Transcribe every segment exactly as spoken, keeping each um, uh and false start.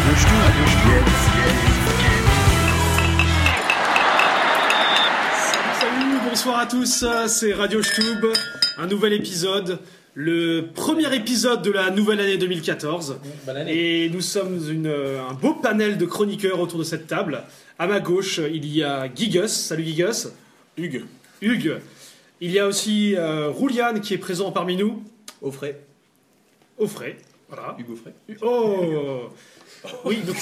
Radio Stube. Salut, bonsoir à tous, c'est Radio Stube, un nouvel épisode, le premier épisode de la nouvelle année deux mille quatorze. Bonne année. Et nous sommes une, un beau panel de chroniqueurs autour de cette table. À ma gauche, il y a Gigus. Salut Gigus. Hugues. Hugues. Il y a aussi euh, Rouliane qui est présent parmi nous. Au frais. Au frais. Voilà. Hugues au frais. Oh Oui, donc...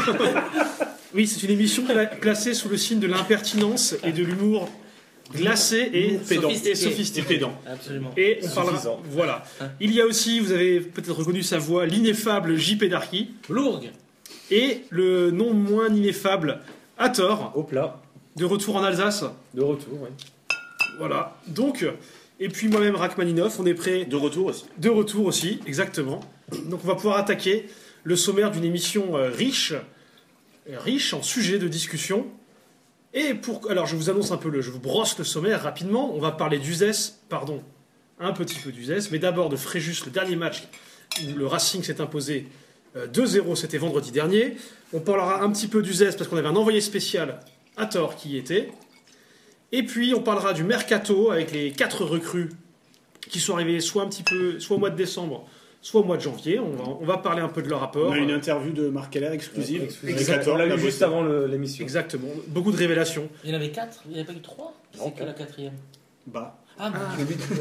oui, c'est une émission cla- classée sous le signe de l'impertinence et de l'humour glacé et pédant. sophistiqué. Et sophistiqué. pédant. Absolument. Et on parlera. Voilà. Il y a aussi, vous avez peut-être reconnu sa voix, l'ineffable J P Darky. Lourdes. Et le non moins ineffable Hathor, Au plat, de retour en Alsace. de retour, oui. Voilà. Donc, et puis moi-même Rachmaninoff, on est prêt. De retour aussi. De retour aussi, exactement. Donc on va pouvoir attaquer le sommaire d'une émission euh, riche, euh, riche en sujets de discussion. Et pour, alors je vous annonce un peu le, je vous brosse le sommaire rapidement. On va parler d'Uzès, pardon, un petit peu d'Uzès, mais d'abord de Fréjus, le dernier match où le Racing s'est imposé euh, deux zéro, c'était vendredi dernier. On parlera un petit peu d'Uzès parce qu'on avait un envoyé spécial, Hathor, qui y était. Et puis on parlera du mercato avec les quatre recrues qui sont arrivées soit un petit peu, soit au mois de décembre, soit au mois de janvier. On va, on va parler un peu de leur rapport. On a une interview de Marc Keller exclusive. Exact. On l'a La eu juste bosse. avant le- l'émission. Exactement. Beaucoup de révélations. Il y en avait quatre, il n'y avait pas eu trois. C'est que la quatrième. Bah. Ah, Ah.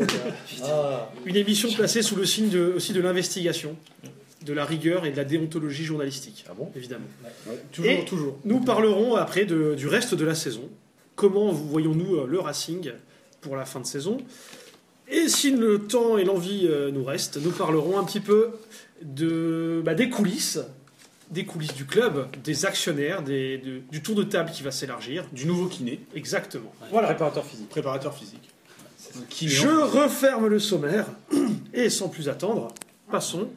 Ah, Une émission placée sous le signe de, aussi de l'investigation, de la rigueur et de la déontologie journalistique. Ah bon Évidemment. Ouais, toujours, Et toujours. Nous parlerons après de- du reste de la saison. Comment voyons-nous euh, le Racing pour la fin de saison? Et si le temps et l'envie euh, nous restent, nous parlerons un petit peu de, bah, des coulisses, des coulisses du club, des actionnaires, des, de- du tour de table qui va s'élargir. Du nouveau kiné. Exactement. Voilà. préparateur physique. Préparateur physique. Un kiné. Je referme le sommaire et sans plus attendre, passons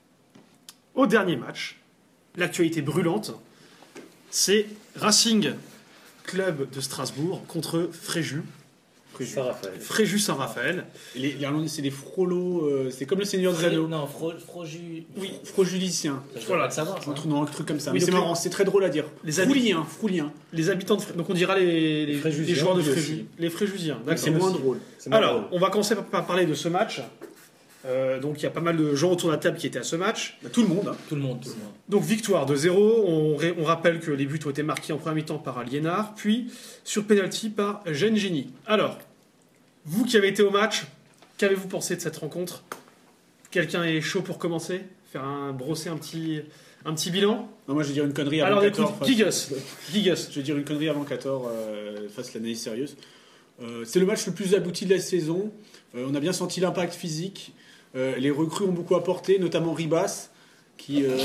au dernier match. L'actualité brûlante, c'est Racing Club de Strasbourg contre Fréjus. Saint-Raphaël. Fréjus Saint-Raphaël. Les Irlandais, c'est des frolos. euh, c'est comme le Seigneur des Anneaux. Non, Fro, Froju. Oui, frojuliciens. Ça, je Voilà. dois pas le savoir. Ça. Un truc, non, un truc comme ça. Oui, Mais c'est donc marrant, c'est très drôle à dire. Les Les habits- Froulien, Froulien. Les habitants de Fré- donc on dira les, les, Fréjusiens, les joueurs de lui Fréjus. aussi. Les Fréjusiens, Mais d'accord. c'est moins drôle. C'est moins Alors, drôle. on va commencer par, par parler de ce match. Euh, donc il y a pas mal de gens autour de la table qui étaient à ce match. Bah, tout le monde. Hein. Tout le monde, tout le monde. Donc victoire de zéro, on, ré- on rappelle que les buts ont été marqués en première mi-temps par Liénard, puis sur penalty par Gengini. Alors, vous qui avez été au match, qu'avez-vous pensé de cette rencontre? Quelqu'un est chaud pour commencer? Faire un, brosser un petit, un petit bilan? Non, moi, je vais dire une connerie avant Alors écoute, quatorze. face- Gigus, Gigus. Je vais dire une connerie avant quatorze euh, face à l'analyse sérieuse. Euh, c'est le match le plus abouti de la saison. Euh, on a bien senti l'impact physique. Euh, les recrues ont beaucoup apporté, notamment Ribas, qui, euh,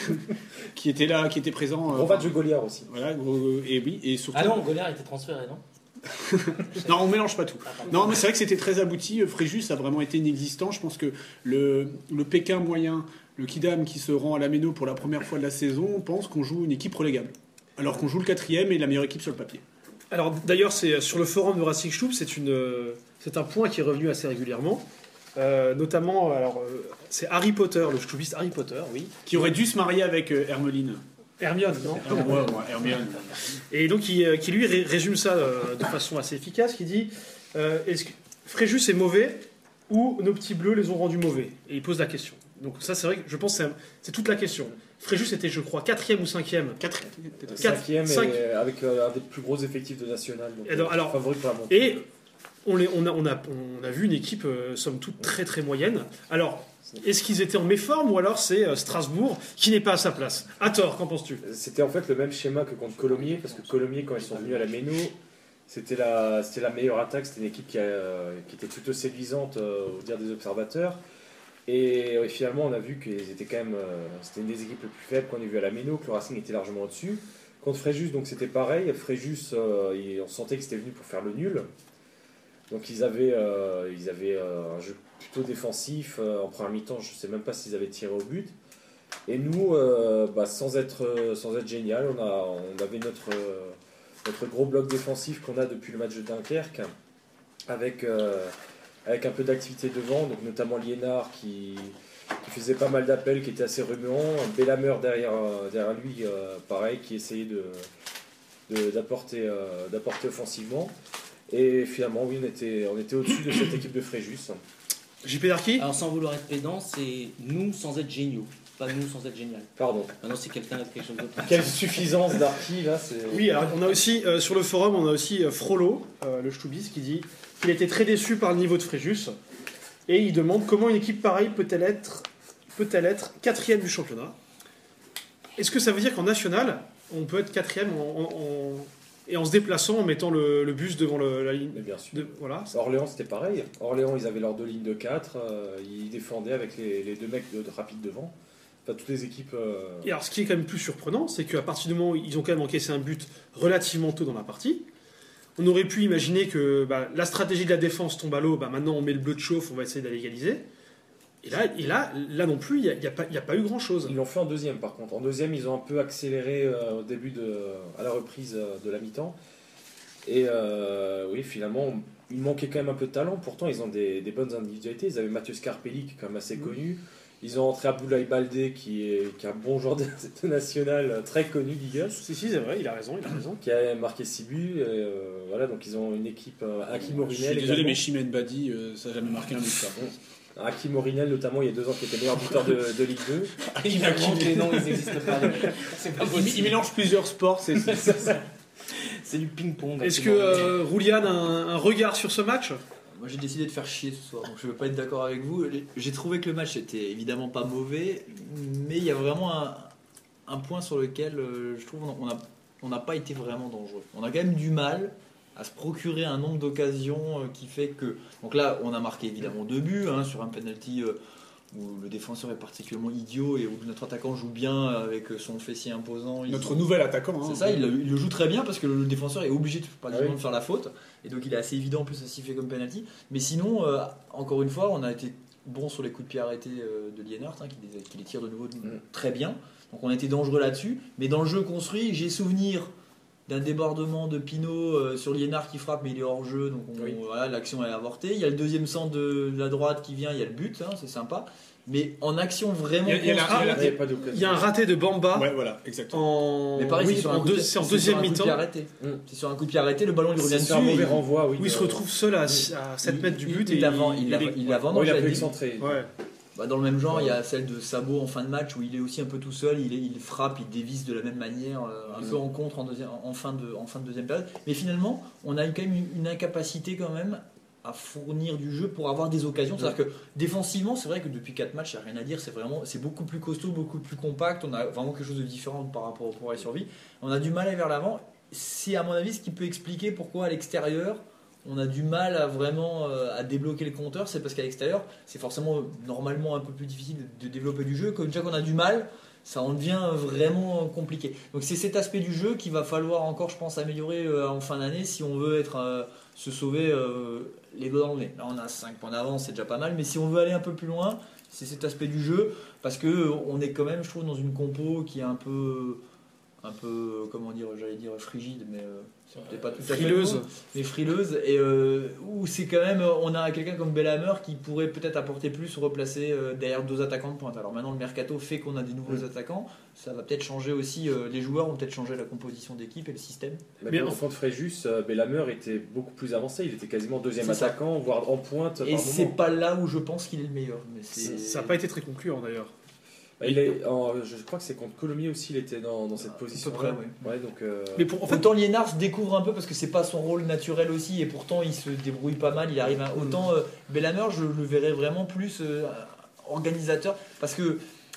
qui était là, qui était présent. euh, Gros match de Goliath aussi. Voilà, gros- et oui, et surtout. Ah non, Goliath était transféré, non? Non, on mélange pas tout. Ah, pardon. Non, mais c'est vrai que c'était très abouti. Fréjus a vraiment été inexistant. Je pense que le, le Pékin moyen, le Kidam qui se rend à la Méno pour la première fois de la saison, pense qu'on joue une équipe relégable. Alors qu'on joue le quatrième et la meilleure équipe sur le papier. Alors d'ailleurs, c'est sur le forum de Racing Stube, c'est une, euh, c'est un point qui est revenu assez régulièrement. Euh, notamment, alors euh, c'est Harry Potter, le Stubiste Harry Potter, oui. Qui aurait dû se marier avec euh, Hermeline. Hermione, non? Ah, ouais, ouais, Hermione. Et donc qui, euh, qui lui ré- résume ça euh, de façon assez efficace, qui dit euh, est-ce que Fréjus est mauvais ou nos petits bleus les ont rendus mauvais? Et il pose la question. Donc ça c'est vrai que je pense que c'est, c'est toute la question. Fréjus était je crois quatrième ou cinquième. Quatrième. Quatre, Cinquième cinq. et avec euh, un des plus gros effectifs de national. Donc, Et alors- euh, alors- favori pour la montée. Et on, les- on, a, on, a, on a vu une équipe euh, somme toute très très moyenne. Alors est-ce qu'ils étaient en méforme ou alors c'est euh, Strasbourg qui n'est pas à sa place? À tort, qu'en penses-tu? C'était en fait le même schéma que contre Colomiers, parce que Colomiers, quand ils sont venus à la Méno, c'était la, c'était la meilleure attaque, c'était une équipe qui, a- qui était plutôt séduisante euh, au dire des observateurs. Et euh, finalement, on a vu qu'ils étaient quand même, euh, c'était une des équipes les plus faibles qu'on ait vu à la Méno, que le Racing était largement au-dessus. Contre Fréjus, donc c'était pareil. Fréjus, euh, il- on sentait qu'ils étaient venus pour faire le nul. Donc ils avaient, euh, ils avaient euh, un jeu plutôt défensif. Euh, en première mi-temps, je ne sais même pas s'ils avaient tiré au but. Et nous, euh, bah, sans, être, euh, sans être génial, on, a, on avait notre, euh, notre gros bloc défensif qu'on a depuis le match de Dunkerque, avec, euh, avec un peu d'activité devant, donc notamment Liénard qui, qui faisait pas mal d'appels, qui était assez remuant. Bellamer derrière, euh, derrière lui, euh, pareil, qui essayait de, de- d'apporter, euh, d'apporter offensivement. Et finalement, oui, on était, on était au-dessus de cette équipe de Fréjus. J P Darky. Alors sans vouloir être pédant, c'est nous sans être géniaux, pas nous sans être génial. Pardon. Maintenant c'est quelqu'un avec quelque chose d'autre. Quelle suffisance d'Arki, là, c'est... Oui, alors on a aussi euh, sur le forum, on a aussi euh, Frollo, euh, le Stubis, qui dit qu'il était très déçu par le niveau de Fréjus et il demande comment une équipe pareille peut-elle être, peut-elle être quatrième du championnat. Est-ce que ça veut dire qu'en national, on peut être quatrième en, en- en- et en se déplaçant, en mettant le, le bus devant le- la ligne Mais bien sûr. de, voilà. Orléans, c'était pareil. Orléans, ils avaient leurs deux lignes de quatre. euh, ils défendaient avec les, les deux mecs de, de rapide devant. Enfin, toutes les équipes... euh, Et alors, ce qui est quand même plus surprenant, c'est qu'à partir du moment où ils ont quand même encaissé un but relativement tôt dans la partie, on aurait pu imaginer que bah, la stratégie de la défense tombe à l'eau, bah, maintenant on met le bleu de chauffe, on va essayer d'aller égaliser. Et là, et là, là non plus, il n'y a, il y a pas- il y a pas eu grand-chose. Ils l'ont fait en deuxième, par contre. En deuxième, ils ont un peu accéléré euh, au début, de, à la reprise euh, de la mi-temps. Et euh, oui, finalement, il manquait quand même un peu de talent. Pourtant, ils ont des, des bonnes individualités. Ils avaient Mathieu Scarpelli, qui est quand même assez Mhm. connu. Ils ont entré Abdoulaye Baldé, qui est, qui est un bon joueur de, de national, euh, très connu, Ligue un, Si, si, c'est vrai, il a raison, il a raison. qui a marqué six buts. Et, euh, voilà, donc ils ont une équipe. Euh, Hakim Je Orinel. suis désolé, également. mais Chimène Badi, euh, ça n'a jamais marqué un but. ça. Hakim Orinel, notamment, il y a deux ans, qui était meilleur buteur de, de Ligue deux. Il, a- Invente les noms, ils n'existent pas. C'est pas il- possible. il mélange plusieurs sports, c'est c'est- C'est du ping-pong. Est-ce que euh, Rouliane a un, un regard sur ce match? Moi j'ai décidé de faire chier ce soir, donc je ne veux pas être d'accord avec vous. J'ai trouvé que le match était évidemment pas mauvais, mais il y a vraiment un, un point sur lequel euh, je trouve on a- on n'a pas été vraiment dangereux. On a quand même du mal à se procurer un nombre d'occasions euh, qui fait que... Donc là, on a marqué évidemment deux buts hein, sur un penalty euh, où le défenseur est particulièrement idiot et où notre attaquant joue bien avec son fessier imposant. Il- notre nouvel attaquant. hein. c'est ça, il, il le joue très bien parce que le défenseur est obligé de, pratiquement Ah oui. de faire la faute. Et donc il est assez évident en plus à siffler comme penalty. Mais sinon, euh, encore une fois, on a été bon sur les coups de pied arrêtés euh, de Lienhardt, hein, qui, les, qui les tire de nouveau de- Mm. très bien. Donc on a été dangereux là-dessus. Mais dans le jeu construit, j'ai souvenir d'un débordement de Pinot euh, sur Lienhardt qui frappe, mais il est hors jeu. Donc on- Oui. voilà, l'action est avortée. Il y a le deuxième centre de la droite qui vient, il y a le but, hein, c'est sympa. Mais en action vraiment Il y a- il y a la- construite- il y a Il n'y a pas d'occasion. Il y a un raté de Bamba Ouais, voilà, exactement. en, Mais pareil, oui, c'est sur, en un coup deux- de- c'est en c'est sur deuxième un coup de mi-temps pied arrêté. Mm. C'est sur un coup de pied arrêté, le ballon lui revient C'est dessus. un mauvais il- renvoi, oui. où il se de- retrouve seul à, à sept mètres du il- but. il et l'avant- il il- l'avant- il- il l'avant Oh, il a dans pu le excentré. Ouais. Bah, dans le même genre, il y a celle de Sabot en fin de match où il est aussi un peu tout seul, il, est- il frappe, il dévisse de la même manière, euh, un Mm. peu en contre en, deuxième, en, fin de, en fin de deuxième période. Mais finalement, on a eu quand même une, une incapacité quand même à fournir du jeu pour avoir des occasions. C'est-à-dire que défensivement, c'est vrai que depuis quatre matchs, il n'y a rien à dire, c'est vraiment c'est beaucoup plus costaud, beaucoup plus compact, on a vraiment quelque chose de différent par rapport au progrès survie. On a du mal à aller vers l'avant. C'est à mon avis ce qui peut expliquer pourquoi à l'extérieur, on a du mal à vraiment euh, à débloquer le compteur, c'est parce qu'à l'extérieur, c'est forcément euh, normalement un peu plus difficile de, de développer du jeu. Comme déjà qu'on a du mal, ça en devient vraiment compliqué. Donc c'est cet aspect du jeu qu'il va falloir encore, je pense, améliorer euh, en fin d'année si on veut être euh, se sauver euh, les doigts dans le nez. Là on a cinq points d'avance, c'est déjà pas mal, mais si on veut aller un peu plus loin, c'est cet aspect du jeu, parce que euh, on est quand même, je trouve, dans une compo qui est un peu un peu, comment dire, j'allais dire frigide, mais euh, c'est peut-être pas tout à fait le Frileuse. mot, mais frileuse, et euh, où c'est quand même, on a quelqu'un comme Bellamer qui pourrait peut-être apporter plus, replacer euh, derrière deux attaquants de pointe. Alors maintenant le mercato fait qu'on a des nouveaux Mm. attaquants, ça va peut-être changer aussi, euh, les joueurs vont peut-être changer la composition d'équipe et le système. Mais Mais bon, en- contre Fréjus, euh, Bellamer était beaucoup plus avancé. Il était quasiment deuxième C'est ça. attaquant, voire en pointe Et par c'est moment. pas là où je pense qu'il est le meilleur. Mais c'est... Ça n'a pas été très concluant d'ailleurs. Bah, il est, en- je crois que c'est contre Colomiers aussi, il était dans, dans cette À position. peu près, oui. Ouais, donc, euh, Mais pour, en fait, Autant Lienhardt se découvre un peu parce que c'est pas son rôle naturel aussi et pourtant il se débrouille pas mal, il arrive à... Autant euh, Bellamer je le verrais vraiment plus euh, organisateur parce que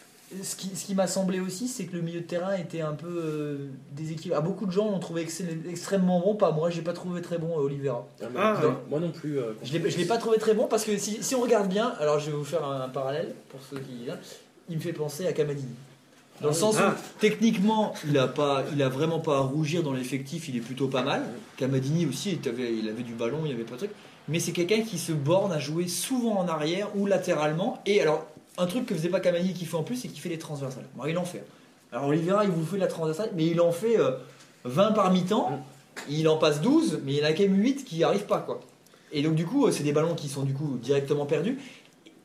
ce qui, ce qui m'a semblé aussi c'est que le milieu de terrain était un peu euh, déséquilibré. Ah, beaucoup de gens l'ont trouvé excell- extrêmement bon, pas moi, j'ai pas trouvé très bon euh, Oliveira. ah, mais Ah, moi- ouais. moi non plus. euh, Je l'ai, je l'ai pas trouvé très bon parce que si, si on regarde bien, alors je vais vous faire un, un parallèle pour ceux qui... Il me fait penser à Camadini. Dans le sens où Ah. techniquement il a pas, il a vraiment pas à rougir dans l'effectif, il est plutôt pas mal. Camadini aussi, il avait, il avait du ballon, il avait pas de truc. Mais c'est quelqu'un qui se borne à jouer souvent en arrière ou latéralement. Et alors un truc que faisait pas Camadini qui fait en plus, c'est qu'il fait les transversales. Bon, il en fait. Alors Oliveira, il vous fait la transversale, mais il en fait euh, vingt par mi-temps. Il en passe douze, mais il y en a quand même huit qui n'y arrivent pas quoi. Et donc du coup, euh, c'est des ballons qui sont du coup directement perdus.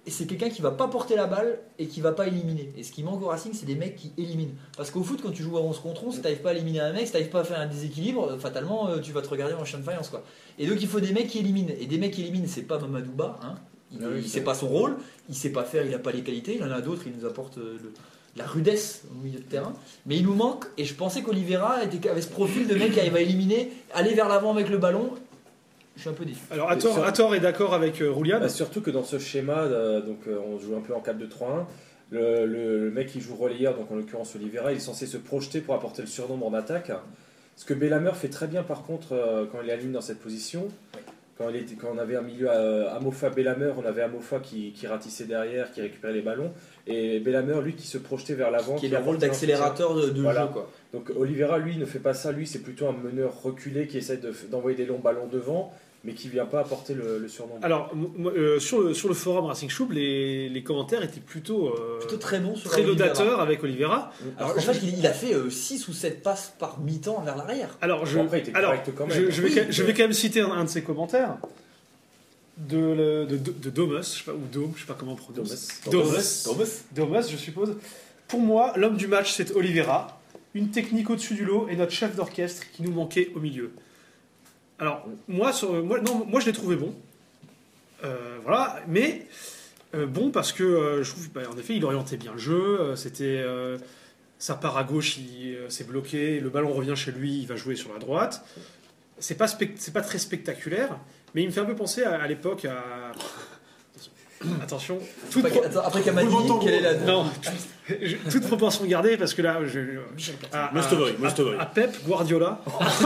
c'est quelqu'un qui va pas porter la balle et qui va pas éliminer. Et ce qui manque au Racing, c'est des mecs qui éliminent. Parce qu'au foot, quand tu joues à onze contre onze, si t'arrives pas à éliminer un mec, si t'arrives pas à faire un déséquilibre, fatalement, tu vas te regarder en chien de faïence, quoi. Et donc il faut des mecs qui éliminent. Et des mecs qui éliminent, c'est pas Mamadou Ba, hein. Il, Ah oui, il c'est sait pas son rôle, il sait pas faire, il a pas les qualités. Il y en a d'autres, il nous apporte le, la rudesse au milieu de terrain. Mais il nous manque, et je pensais qu'Oliveira était, avait ce profil de mec qui arrive à éliminer, aller vers l'avant avec le ballon. Je suis un peu déçu. Alors, Hathor, Hathor est d'accord avec euh, Roulian. Bah, surtout que dans ce schéma, euh, donc, euh, on joue un peu en quatre deux trois un. Le, le, le mec qui joue relayeur, donc en l'occurrence Oliveira, il est censé se projeter pour apporter le surnombre en attaque. Ce que Belhammer fait très bien par contre euh, quand il est aligné dans cette position. Quand, il était, quand on avait un milieu à Amofa Belhammer, on avait Amofa qui, qui ratissait derrière, qui récupérait les ballons. Et Belhammer, lui, qui se projetait vers l'avant. Qui est le rôle d'accélérateur de, de voilà. jeu, quoi. Donc Oliveira, lui, ne fait pas ça. Lui, c'est plutôt un meneur reculé qui essaie de, d'envoyer des longs ballons devant, mais qui ne vient pas apporter le, le surnom. Alors, moi, euh, sur, le, sur le forum Racing Choub, les, les commentaires étaient plutôt, euh, Plutôt très bon sur très Oliveira. laudateurs avec Oliveira. Alors qu'en fait, il, il a fait euh, six ou sept passes par mi-temps vers l'arrière. Alors, je, Bon, après, il était alors, correct quand même. je, je, vais, Oui, quand- je vais quand même citer un, un de ses commentaires de, le- de, de, de Domus, je sais pas, ou Dome, je sais pas comment on prononce. Domus. Domus. Domus, je suppose. Pour moi, l'homme du match, c'est Oliveira. Une technique au-dessus du lot et notre chef d'orchestre qui nous manquait au milieu. Alors, moi, sur- moi, non, moi je l'ai trouvé bon. Euh, voilà, mais euh, bon parce que euh, je trouve, bah, en effet, il orientait bien le jeu. euh, C'était, euh, ça part à gauche, il euh, s'est bloqué, le ballon revient chez lui, il va jouer sur la droite. C'est pas, spect- c'est pas très spectaculaire, mais il me fait un peu penser à, à l'époque à. Attention, toute Après, pro- attends, après Kamadi, Roulement quelle est la. non, je- toute proportion gardée parce que là, je, à, Mostovoy, à- Mostovoy. à Pep Guardiola.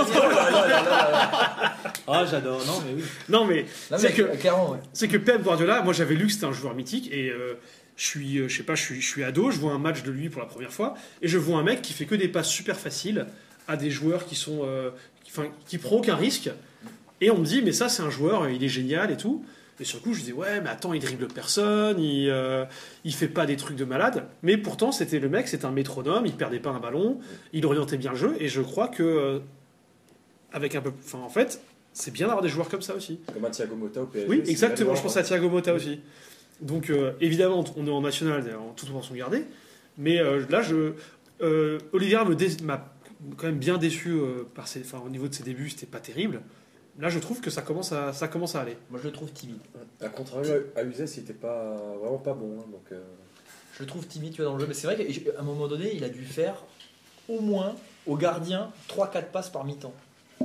Ah, j'adore. Non, mais oui. Non mais Non, c'est mais que clairement, ouais. c'est que Pep Guardiola, moi j'avais lu que c'était un joueur mythique et euh, je suis, euh, je sais pas, je suis, je suis ado, je vois un match de lui pour la première fois et je vois un mec qui fait que des passes super faciles à des joueurs qui sont, euh, qui, enfin, qui prend aucun risque et on me dit mais ça c'est un joueur, il est génial et tout. Et sur le coup je dis ouais mais attends il dribble personne, il, euh, il fait pas des trucs de malade, mais pourtant c'était le mec, c'était un métronome, il perdait pas un ballon, il orientait bien le jeu et je crois que euh, avec un peu, enfin en fait c'est bien d'avoir des joueurs comme ça aussi. Comme un Thiago Motta au P S G. Oui, c'est exactement. vraiment- Je pense à Thiago Motta aussi. Donc, euh, évidemment, on est en national, en toute proportion gardée. Mais euh, là, je, euh, Oliveira me dé- m'a quand même bien déçu euh, par ses, enfin, au niveau de ses débuts, c'était pas terrible. Là, je trouve que ça commence à, ça commence à aller. Moi, je le trouve timide. À contrario, à Uzès, il était pas, vraiment pas bon. hein, donc, euh, Je le trouve timide, tu vois, dans le jeu. Mais c'est vrai qu'à un moment donné, il a dû faire au moins au gardien trois quatre passes par mi-temps.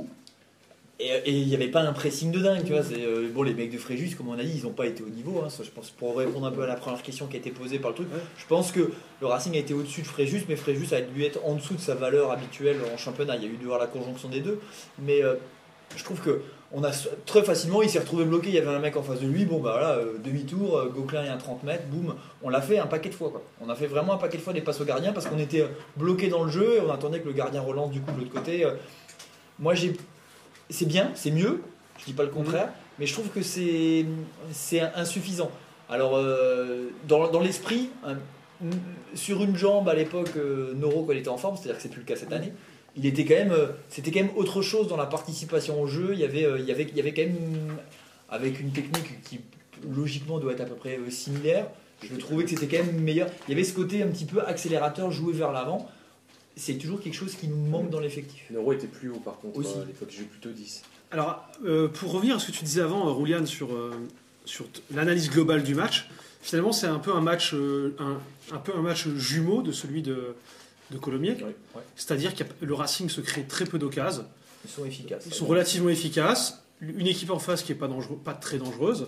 Et et il n'y avait pas un pressing de dingue, tu vois. C'est, euh, bon, les mecs de Fréjus, comme on a dit, ils n'ont pas été au niveau. Hein, ça, je pense, pour répondre un peu à la première question qui a été posée par le truc, Ouais. je pense que le Racing a été au-dessus de Fréjus, mais Fréjus a dû être en dessous de sa valeur habituelle en championnat. Il y a eu dû avoir la conjonction des deux. Mais euh, je trouve que on a très facilement, il s'est retrouvé bloqué. Il y avait un mec en face de lui. Bon, bah voilà, euh, demi-tour, euh, Gauquelin est à trente mètres, boum. On l'a fait un paquet de fois, quoi. On a fait vraiment un paquet de fois des passes au gardien parce qu'on était bloqué dans le jeu et on attendait que le gardien relance du coup de l'autre côté. Euh, Moi, j'ai. C'est bien, c'est mieux, je dis pas le contraire, mais je trouve que c'est c'est insuffisant. Alors, euh, dans, dans l'esprit, un- sur une jambe à l'époque, euh, Noro, quand il était en forme, c'est-à-dire que c'est plus le cas cette année, il était quand même, euh, c'était quand même autre chose dans la participation au jeu. Il y avait, euh, il y avait, il y avait quand même, avec une technique qui logiquement doit être à peu près euh, similaire, je trouvais que c'était quand même meilleur. Il y avait ce côté un petit peu accélérateur, joué vers l'avant. C'est toujours quelque chose qui nous manque dans l'effectif. Neuro était plus haut par contre. Aussi. euh, à l'époque, j'ai eu plutôt dix. Alors, euh, pour revenir à ce que tu disais avant, euh, Roulian, sur, euh, sur t- l'analyse globale du match, finalement, c'est un peu un match, euh, un, un peu un match jumeau de celui de, de Colomiers. Ouais. Ouais. C'est-à-dire que le Racing se crée très peu d'occasions. Ils sont efficaces. Ils sont relativement efficaces. Une équipe en face qui n'est pas, dangereux- pas très dangereuse.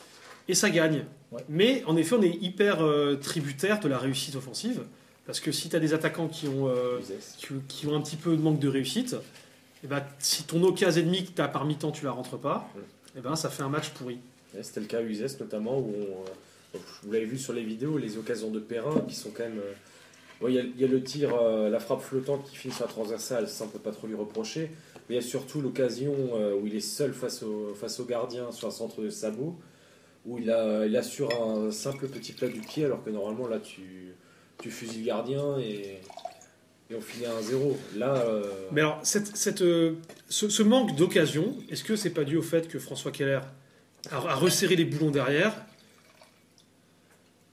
Et ça gagne. Ouais. Mais en effet, on est hyper euh, tributaire de la réussite offensive. Parce que si tu as des attaquants qui ont, euh, Uzès. qui, qui ont un petit peu de manque de réussite, et ben, si ton occasion ennemie que tu as par mi-temps, tu la rentres pas, et ben, ça fait un match pourri. Ouais, C'était le cas à Uzès notamment où on, euh, vous l'avez vu sur les vidéos, les occasions de Perrin qui sont quand même. euh, bon, Il y, a- il y a le tir, euh, la frappe flottante qui finit sur la transversale, ça on peut pas trop lui reprocher. Mais il y a surtout l'occasion euh, où il est seul face au, face au gardien sur un centre de sabot, où il, a, il assure un simple petit plat du pied alors que normalement là tu, tu fusilles le gardien et, et on finit à un zéro. Là, euh, Mais alors, cette, cette, euh, ce, ce manque d'occasion, est-ce que c'est pas dû au fait que François Keller a, a resserré les boulons derrière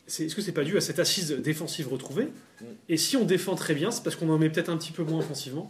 c'est, est-ce que c'est pas dû à cette assise défensive retrouvée? Mm. Et si on défend très bien, c'est parce qu'on en met peut-être un petit peu moins offensivement.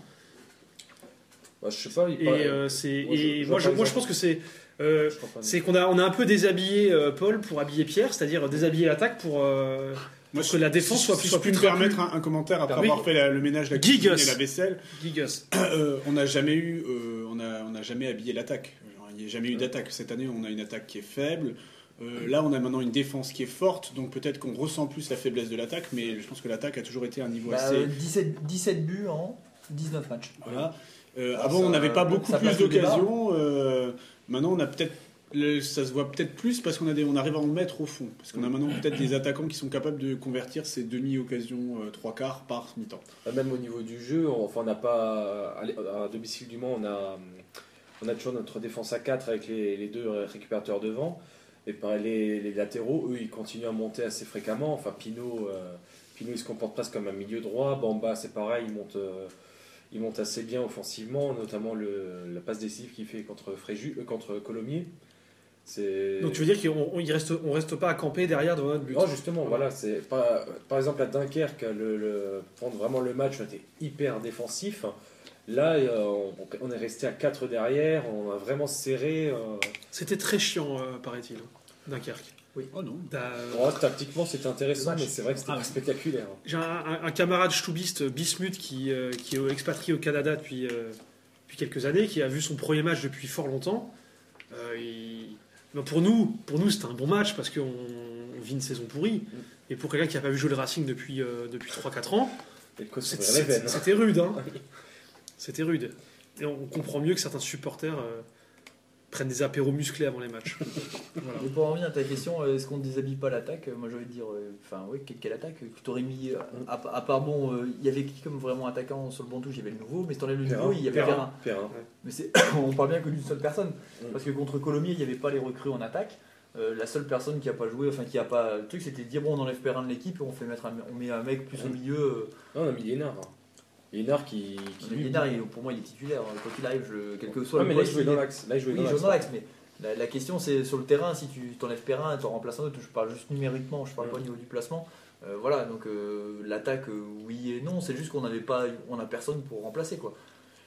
Bah, je sais pas. Il Et, paraît- euh, c'est, moi, je- et je moi, vois je, pas moi, je exemple. pense que c'est, euh, je crois pas, c'est qu'on a, on a un peu déshabillé euh, Paul pour habiller Pierre, c'est-à-dire déshabiller l'attaque pour, euh, Moi, pour que la défense si, soit, si soit je plus puis me très- permettre un, un commentaire après Ah oui. avoir fait la- le ménage, la Gigas. cuisine et la vaisselle. Gigas. Euh, on n'a jamais eu, euh, on a, on a jamais habillé l'attaque. Genre, Il n'y a jamais eu d'attaque. Cette année, on a une attaque qui est faible. Euh, là, on a maintenant une défense qui est forte, donc peut-être qu'on ressent plus la faiblesse de l'attaque, mais je pense que l'attaque a toujours été à un niveau Bah, assez. euh, dix-sept, dix-sept buts en dix-neuf matchs. Voilà. Euh, Ah, avant, ça- on n'avait pas beaucoup ça plus place le débat. d'occasions. euh, maintenant, on a peut-être, le- ça se voit peut-être plus parce qu'on a des, on arrive à en mettre au fond. Parce qu'on a maintenant peut-être des attaquants qui sont capables de convertir ces demi-occasions, euh, trois quarts par mi-temps. Ah, même au niveau du jeu, on- enfin, on n'a pas. À, l'é- à domicile du Mans, on a, on a toujours notre défense à quatre avec les, les deux récupérateurs devant. Et par les, les latéraux, eux, ils continuent à monter assez fréquemment. Enfin, Pinot, euh, Pinot il se comporte presque comme un milieu droit. Bamba, c'est pareil, il monte, euh, il monte assez bien offensivement, notamment le, la passe décisive qu'il fait contre, Fréjus, euh, contre Colomiers. C'est... Donc tu veux dire qu'on on, il reste, on reste pas à camper derrière devant notre but? Non, justement, voilà. C'est pas, par exemple, à Dunkerque, le, le- prendre vraiment le match, on était hyper défensif. Là, euh, on, on est resté à quatre derrière, on a vraiment serré. euh. C'était très chiant, euh, paraît-il, hein, Dunkerque. Oh non. T'as- Bon, tactiquement, c'était intéressant, Le match. mais c'est vrai que c'était Ah pas ouais. spectaculaire. J'ai un, un- un camarade stubiste, Bismuth, qui, euh, qui est expatrié au Canada depuis, euh, depuis quelques années, qui a vu son premier match depuis fort longtemps. Euh, il- ben, pour nous, pour nous c'était un bon match parce qu'on on vit une saison pourrie. Et pour quelqu'un qui n'a pas vu jouer le Racing depuis, euh, depuis trois quatre ans, Et le coach c'est- s'ouvrait les c'est- veines. c'était rude. Hein. C'était rude. Et on comprend mieux que certains supporters euh, prennent des apéros musclés avant les matchs. Voilà. Et pour en revenir à ta question, euh, est-ce qu'on ne déshabille pas l'attaque? Moi j'aurais dire, euh, enfin oui, quelle, quelle attaque? Tu t'aurais mis, euh, à, à part bon, euh, il y avait qui comme vraiment attaquant sur le banc touche? Il y avait le nouveau, mais si t'enlèves le nouveau, il y avait Perrin. Perrin. Mais c'est, on parle bien que d'une seule personne, Mm. parce que contre Colomiers, il n'y avait pas les recrues en attaque. Euh, la seule personne qui a pas joué, enfin qui a pas le truc, c'était de dire bon, on enlève Perrin de l'équipe et on fait mettre, un, on met un mec plus au milieu. euh, Non, on a mis Liénard. hein. Liénard qui. qui lui- Liénard, il- pour moi, il est titulaire. Quoi qu'il arrive, je, quel que soit Ah, le mais là, il poste, jouait il dans est- l'axe. Là, il jouait Oui, dans il l'axe. joue dans l'axe, mais la, la question c'est sur le terrain, si tu t'enlèves Perrin et tu en remplaces un autre, je parle juste numériquement, je parle Mm. pas au niveau du placement. Euh, voilà, donc euh, l'attaque, euh, oui et non, c'est juste qu'on n'avait pas, on a personne pour remplacer quoi.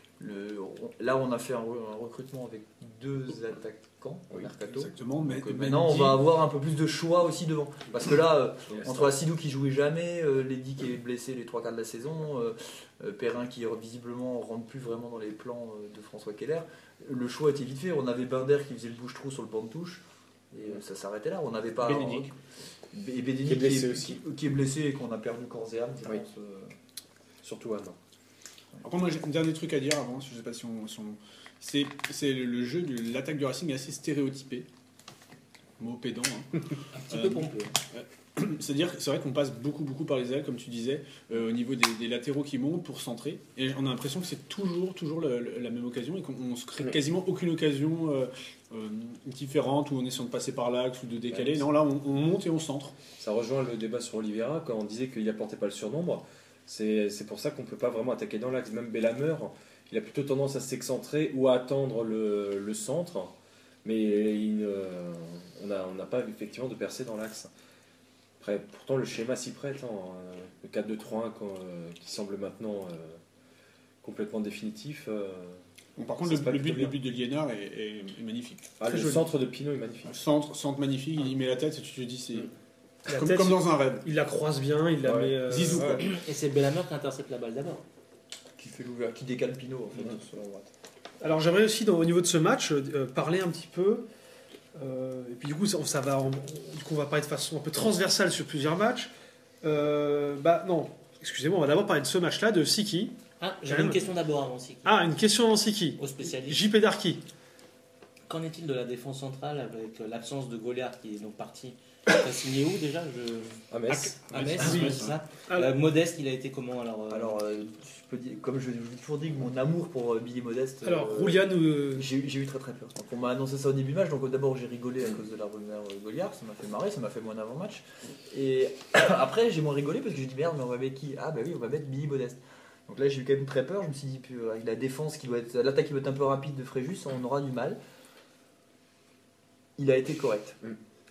Le, on- là, on a fait un, re- un recrutement avec deux attaquants au Oui, mercato. Exactement. Mais Donc, euh, maintenant, on va avoir un peu plus de choix aussi devant. Parce que là, euh, Et entre Assidou qui jouait jamais, euh, Ledy qui est blessé les trois quarts de la saison, euh, euh, Perrin qui euh, visiblement rentre plus vraiment dans les plans euh, de François Keller, le choix était vite fait. On avait Binder qui faisait le bouche-trou sur le banc de touche, et euh, ça s'arrêtait là. On n'avait pas. Bénédicte. euh, et Bénédicte Qui est blessé qui, aussi. qui- qui est blessé et qu'on a perdu corps et âme. je Oui. pense, euh. Surtout Anne. Par contre, moi j'ai un dernier truc à dire avant, je sais pas si on. si on- C'est, c'est le le jeu de l'attaque du Racing est assez stéréotypé. Mot pédant. hein. Un petit Euh, peu pompeux. C'est-à-dire que c'est vrai qu'on passe beaucoup, beaucoup par les ailes, comme tu disais, euh, au niveau des, des latéraux qui montent pour centrer. Et on a l'impression que c'est toujours, toujours le- le- la même occasion et qu'on on se crée Oui. quasiment aucune occasion euh, euh, différente où on essaie de passer par l'axe ou de décaler. Ouais, non, là, on, on monte et on centre. Ça rejoint le débat sur Oliveira quand on disait qu'il apportait pas le surnombre. C'est c'est pour ça qu'on peut pas vraiment attaquer dans l'axe. Même Bellamer, il a plutôt tendance à s'excentrer ou à attendre le, le centre. Mais il, euh, on n'a on n'a pas effectivement de percée dans l'axe. Après, pourtant, le schéma s'y prête. hein. Le quatre deux trois un quand, euh, qui semble maintenant euh, complètement définitif. euh. Bon, par contre, Ça le, se passe le but, plutôt le bien. but de Liénard est, est- est magnifique. Ah, Très le joli. centre de Pinot est magnifique. Centre, centre magnifique, il y met la tête et tu te dis, c'est La comme, tête, comme dans un rêve. il la croise bien, il la Ouais. met. euh, Zizou, quoi. Et c'est Bellamer qui intercepte la balle d'abord. Qui fait l'ouvert, qui décale Pinot en fait Mhm. sur la droite. Alors j'aimerais aussi, dans- au niveau de ce match, euh, parler un petit peu. euh, et puis du coup, ça, ça va, on, du coup, on va parler de façon un peu transversale sur plusieurs matchs. Euh, bah non, excusez-moi, on va d'abord parler de ce match-là, de Siki. Ah, Quand j'avais même. une question d'abord avant aussi. Ah, une question en Siki. Au spécialiste. J P Darky. Qu'en est-il de la défense centrale avec l'absence de Goliath qui est donc parti? T'as signé où déjà je... À Metz. À Metz, Ah, oui. c'est ça. Ah, Euh, Modeste, il a été comment alors euh, Alors, euh, je peux dire, comme je, je vous ai toujours dit que mon amour pour euh, Billy Modeste. Alors, euh, Roulian, euh, J'ai eu, j'ai eu très très peur. Donc on m'a annoncé ça au début du match, donc euh, d'abord j'ai rigolé à cause de la rumeur euh, Goliath, ça m'a fait marrer, ça m'a fait moins avant-match. Et après j'ai moins rigolé parce que j'ai dit merde, mais on va mettre qui? Ah bah oui, on va mettre Billy Modeste. Donc là j'ai eu quand même très peur, je me suis dit, puis, euh, avec la défense qui doit être, l'attaque qui doit être un peu rapide de Fréjus, on aura du mal. Il a été correct. Mm.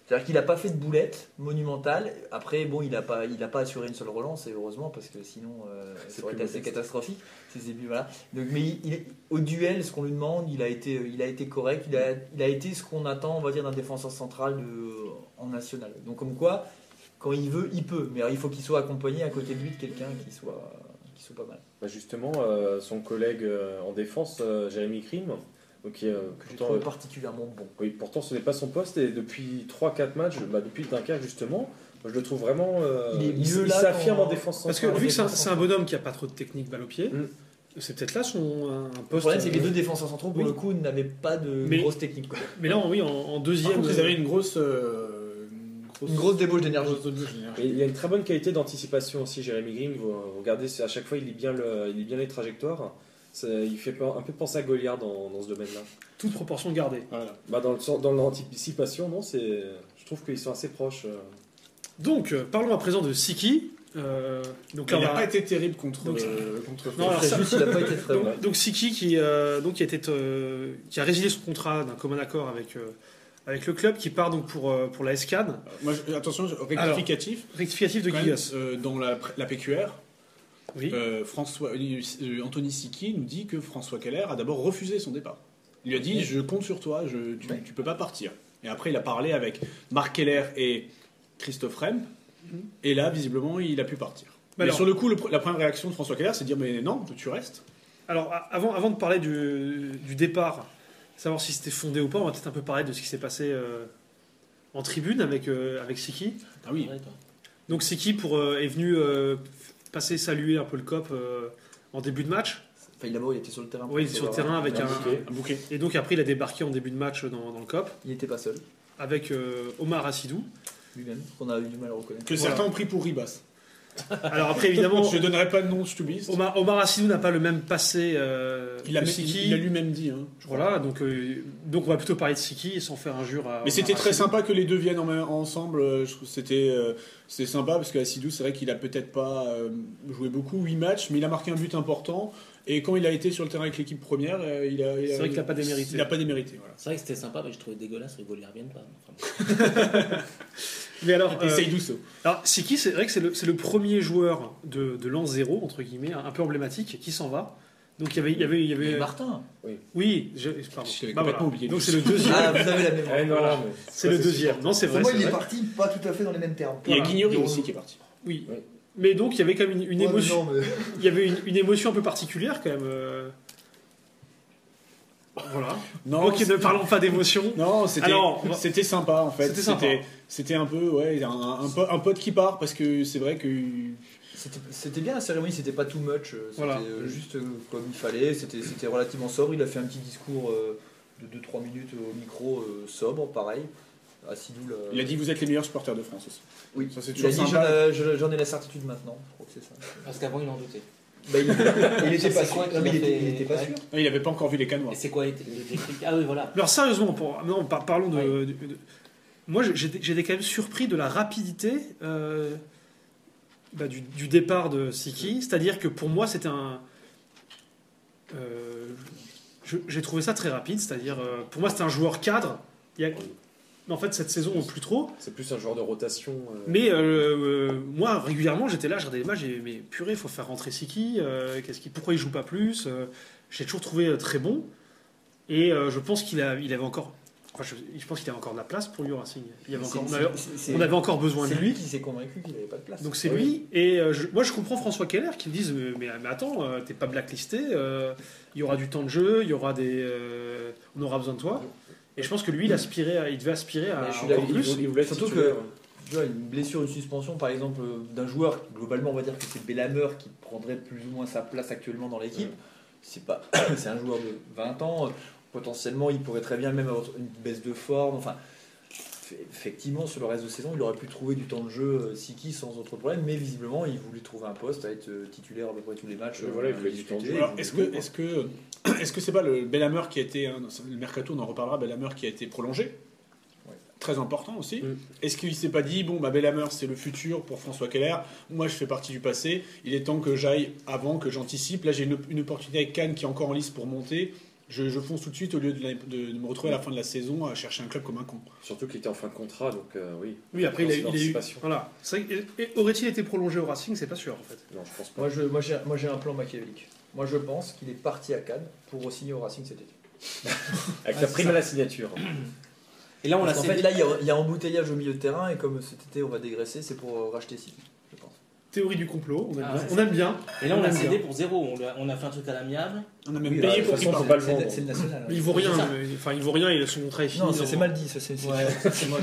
C'est-à-dire qu'il n'a pas fait de boulette monumentale. Après, bon, il n'a pas, il a pas assuré une seule relance, et heureusement, parce que sinon, euh, ça aurait été assez catastrophique. C'est, c'est, voilà. Donc, mais il, il, au duel, ce qu'on lui demande, il a été, il a été correct. Il a, il a été ce qu'on attend, on va dire, d'un défenseur central de, en national. Donc, comme quoi, quand il veut, il peut. Mais alors, il faut qu'il soit accompagné à côté de lui de quelqu'un qui soit, qui soit pas mal. Bah justement, euh, son collègue euh, en défense, euh, Jérémy Krim, donc, euh, Que j'ai pourtant, trouvé euh, particulièrement bon. oui, pourtant ce n'est pas son poste et depuis trois quatre matchs, bah, depuis Dunkerque justement, moi, je le trouve vraiment. Euh, Il est il, mieux il là s'affirme qu'en- en défense Parce centrale. que vu que c'est un, défense c'est un bonhomme qui a pas trop de technique balle au pied, Mm. c'est peut-être là son un, un Le poste. problème, c'est que les euh, deux défenseurs centraux, pour oui. le coup, n'avaient pas de Mais- grosse technique, quoi. Mais là, oui, en, en Par deuxième. contre, ils euh, avaient une grosse. euh, une grosse, Une grosse débauche d'énergie. grosse débauche d'énergie. Et il a une très bonne qualité d'anticipation aussi, Jérémy Grimm. Vous vous regardez, c'est- à chaque fois, il lit bien, le, il lit bien les trajectoires. Ça- il fait un peu penser à Goliard dans, dans ce domaine-là. toute proportion gardée. Voilà. Bah, dans, le, sens- dans l'anticipation, non, c'est, je trouve qu'ils sont assez proches. euh. Donc, euh, parlons à présent de Siki. Euh, donc là, Il on n'a va- pas été terrible contre. Donc- euh, contre Non, alors ça- Juste, il n'a pas été très bon. donc, donc Siki qui, euh, donc, qui, a été, euh, qui a résilié son contrat d'un commun accord avec, euh, avec le club, qui part donc pour, euh, pour la S C A N. Moi, je- attention, rectificatif. Rectificatif de Quand même, Guillas. euh, dans la, la P Q R, Oui. euh, François, euh, Anthony Siki nous dit que François Keller a d'abord refusé son départ. Il lui a dit je compte sur toi, je, tu, Ouais. tu peux pas partir. Et après il a parlé avec Marc Keller et Christophe Remp. Et là visiblement il a pu partir. Bah mais alors- sur le coup le pr- la première réaction de François Keller c'est de dire mais non tu restes. Alors, a- avant, avant de parler du, du départ, savoir si c'était fondé ou pas, on va peut-être un peu parler de ce qui s'est passé euh, en tribune avec, euh, avec Siki. Ah oui. Ouais, toi. Donc Siki pour, euh, est venu euh, passer saluer un peu le C O P euh, en début de match. Enfin, d'abord, il était sur le terrain. Oui, il était sur le terrain avec un... bouquet. Un bouquet. Et donc après, il a débarqué en début de match dans, dans le C O P Il n'était pas seul, avec euh, Omar Assidou. lui-même, qu'on a eu du mal à reconnaître. Que Voilà. certains ont pris pour Ribas. Alors après, évidemment, Je donnerai pas de nom stubiste. Omar, Omar Assidou n'a pas le même passé euh, Il a, que il, Siki. il a lui-même dit. Hein, je crois. Voilà, donc, euh, donc on va plutôt parler de Siki sans faire injure à Mais c'était Omar très Assidou. sympa que les deux viennent en même- ensemble. euh, Je trouve que c'était euh, c'était sympa parce qu'Assidou, c'est vrai qu'il a peut-être pas euh, joué beaucoup, huit matchs, mais il a marqué un but important. Et quand il a été sur le terrain avec l'équipe première, euh, il a. il a- C'est vrai qu'il a pas démérité. Il n'a pas démérité. Voilà. C'est vrai que c'était sympa, mais je trouvais dégueulasse que Goliath revienne pas. Enfin, Mais alors, euh, Essaye douce. alors Siki, c'est vrai que c'est le, c'est le premier joueur de, de l'an zéro, entre guillemets, un peu emblématique, qui s'en va. Donc il y avait... Il y avait, il y avait Et Martin. oui, je, pardon. Je l'avais Bah, complètement voilà. oublié. Donc c'est le deuxième. Ah, vous avez la mémoire. Eh non, Voilà. mais C'est ça, le deuxième. Non, c'est Pour vrai. moi, c'est il est vrai. parti pas tout à fait dans les mêmes termes. Il y a Voilà. Guignory Donc, aussi qui est parti. Oui. Ouais. Mais donc il y avait quand même une, une ouais, mais émotion. non, mais- Il y avait une, une émotion un peu particulière quand même. euh. Voilà. Non, ok, ne parlons pas d'émotion. Non, c'était Alors, on va- c'était sympa en fait. C'était sympa. C'était c'était un peu ouais un, un, po- un pote qui part parce que c'est vrai que C'était- C'était bien la cérémonie, c'était pas too much, euh, c'était Voilà. euh, juste euh, comme il fallait, c'était c'était relativement sobre. Il a fait un petit discours euh, de deux trois minutes au micro, euh, sobre, pareil. Assidou, là- il a dit vous êtes les meilleurs supporters de France aussi. oui. Ça, c'est Il a toujours dit sympa. j'en ai- j'en ai la certitude maintenant. Je crois que c'est ça. parce qu'avant, il en doutait. Bah, il, il était C'est pas quoi sûr. qui Non, mais il l'a était, fait- il était pas ouais. sûr. Ah, il avait pas encore vu les canois. Et c'est quoi les les déclics Ah oui, voilà. Alors sérieusement, pour, non, par- parlons de, Ouais. de- de- moi j'étais j'étais quand même surpris de la rapidité euh, bah, du, du départ de Siki. C'est-à-dire que pour moi c'était un, euh, je- j'ai trouvé ça très rapide. C'est-à-dire euh, pour moi c'était un joueur cadre. Il y a- mais en fait cette saison plus trop. c'est plus un joueur de rotation. euh, Mais euh, euh, moi régulièrement j'étais là, je regardais les matchs, et mais purée, il faut faire rentrer Siki. euh, qu'est-ce qu'il, pourquoi il joue pas plus euh, J'ai toujours trouvé euh, très bon. Et euh, je pense qu'il a, il avait encore. Enfin, je, je pense qu'il y avait encore de la place pour lui au Racing. Il y avait encore, on, C'est- avait, c'est- c'est- on avait encore besoin de C'est lui. lui qui s'est convaincu qu'il n'avait pas de place. Donc c'est Ah oui. lui. Et euh, je- moi je comprends François Keller qui me dise euh, mais, mais attends, euh, t'es pas blacklisté, euh, il y aura du temps de jeu, il y aura des, euh, on aura besoin de toi. Et je pense que lui il aspirait, à- il devait aspirer à Mais je suis encore d'accord, plus. il, il voulait être Surtout titulaire. Tu vois, une blessure, une suspension par exemple euh, d'un joueur, globalement on va dire que c'est Belhammer qui prendrait plus ou moins sa place actuellement dans l'équipe. C'est pas, c'est un joueur de vingt ans, euh, potentiellement il pourrait très bien même avoir une baisse de forme. Enfin, effectivement sur le reste de saison il aurait pu trouver du temps de jeu euh, Siki sans autre problème, mais visiblement il voulait trouver un poste à être euh, titulaire à peu près tous les matchs. Et voilà, il voulait du temps de disputés. jeu. Alors, est-ce que est-ce que est-ce que c'est pas le Belhammer qui a été hein, le mercato on en reparlera Belhammer qui a été prolongé Ouais. très important aussi. Mm. Est-ce qu'il s'est pas dit bon bah Belhammer c'est le futur pour François Keller, moi je fais partie du passé, il est temps que j'aille avant que j'anticipe, là j'ai une, une opportunité avec Cannes qui est encore en lice pour monter, Je, je fonce tout de suite au lieu de, la- de- de me retrouver à la fin de la saison à chercher un club comme un con. Surtout qu'il était en fin de contrat, donc euh, oui. Oui, après, il a, il a eu. L'anticipation. Voilà. C'est vrai que- et aurait-il été prolongé au Racing? C'est pas sûr, en fait. Non, je pense pas. Moi, je, moi, j'ai, moi, j'ai un plan machiavélique. Moi, je pense qu'il est parti à Cannes pour signer au Racing cet été. Avec Ah, la c'est prime ça. à la signature. Et là, on l'a En cédé. fait, là, il y, a, il y a embouteillage au milieu de terrain et comme cet été, on va dégraisser, c'est pour euh, racheter City, je pense. Théorie du complot, on aime Ah, bien. c'est On aime bien. Et là, on l'a aime cédé bien. pour zéro. On, lui a, on a fait un truc à l'amiable. On a même Oui, payé bah, pour de qu'il toute façon, parte. faut pas le C'est, vendre. c'est le national. Mais il vaut rien. C'est ça. mais- Enfin, il vaut rien, il a son contrat est fini. Non, ça, c'est non. mal dit. Ça, c'est, c'est- Ouais. ça, c'est moche.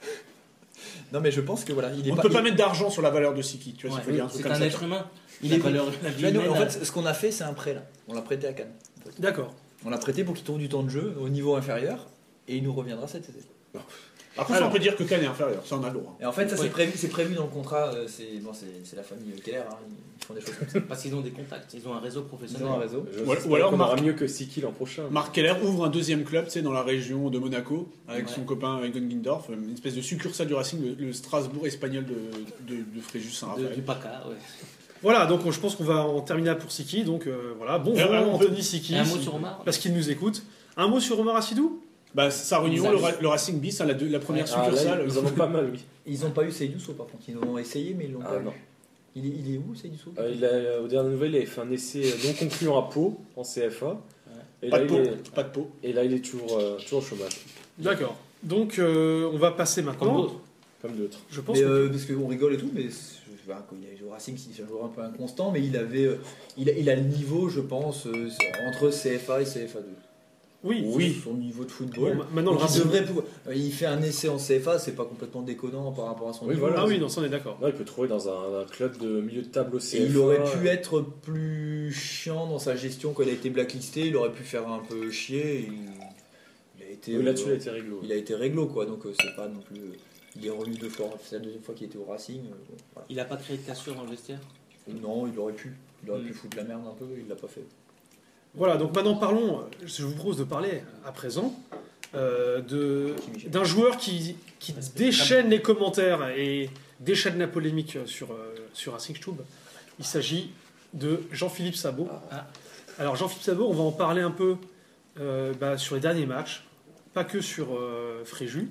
Non, mais je pense que voilà, il est On ne pas. peut pas il- mettre d'argent sur la valeur de Siki, tu vois, Ouais. il faut dire un truc C'est comme un ça. être humain. Il La est valeur- la vie Là, nous, humaine, en elle- fait, ce qu'on a fait, c'est un prêt là. On l'a prêté à Cannes. D'accord. On l'a prêté pour qu'il trouve du temps de jeu au niveau inférieur et il nous reviendra cet été. Après, ça, Alors. on peut dire que Cannes est inférieur, ça on a le droit. Et en fait, ça Oui. c'est prévu, c'est prévu dans le contrat. euh, C'est bon, c'est, c'est la famille Keller. Hein, ils font des choses comme ça. Parce qu'ils ont des contacts. Ils ont un réseau Ils professionnel. ont un réseau. Je Ou alors- sais ou alors qu'on aura Marc- mieux que Siki l'an prochain. Marc Keller ouvre un deuxième club, tu sais, dans la région de Monaco, avec Ouais. son copain Egon Gindorf, une espèce de succursale du Racing, le, le Strasbourg espagnol de, de, de Fréjus De- Saint-Raphaël. du P A C A, ouais. Voilà, donc je pense qu'on va en terminer là pour Siki. Donc euh, voilà, bon Alors, vent on peut- Anthony Siki. Et un mot si- sur Omar. Parce qu'il nous écoute. Un mot sur Omar Assidou? Bah, sa réunion, Ils le, avaient- Ra- le Racing bis, hein, la, deux- la première Ah, là, succursale. ils en ont pas mal, oui. Ils n'ont pas eu Seydou Sow par contre. Ils l'ont essayé, mais ils l'ont Ah, pas eu. non. Il est, il est où Seydou Sow Euh, il a, aux dernières nouvelles, il avait fait un essai non concluant à Pau, en C F A. Et Pas là, de il peau, est, pas de peau. et là, il est toujours, euh, toujours au chômage, D'accord. Donc euh, on va passer Comme maintenant. d'autres. comme d'autres. Je pense Mais que- euh, parce qu'on rigole et tout, mais c'est- je sais pas, quand il a joué au Racing, c'est un joueur un peu inconstant, mais il avait, euh, il a, il a le niveau, je pense, euh, entre C F A et C F A deux. oui. Oui, son niveau de football. Bon, ma- maintenant, le Donc, il Racing- devrait pouvoir- euh, il fait un essai en C F A, c'est pas complètement déconnant par rapport à son Oui, niveau. voilà. Ah oui, non, ça on est d'accord. Non, il peut trouver dans un, un club de milieu de table au C F A. Et il aurait pu être plus chiant dans sa gestion quand il a été blacklisté, il aurait pu faire un peu chier. Il, il a été, Oui, là-dessus, il a euh, été réglo. il a été réglo, quoi, donc euh, c'est pas non plus. euh, il est revenu deux fois, c'est la deuxième fois qu'il était au Racing. euh, bon, voilà. Il a pas créé de cassure dans le vestiaire. Non, il aurait pu. Il aurait Mm. pu foutre la merde un peu, il l'a pas fait. Voilà, donc maintenant parlons, je vous propose de parler à présent euh, de- d'un joueur qui, qui déchaîne les commentaires et déchaîne la polémique sur, euh, sur Racing Stube. Il s'agit de Jean-Philippe Sabot. Ah. Alors Jean-Philippe Sabot, on va en parler un peu euh, bah, sur les derniers matchs, pas que sur euh, Fréjus.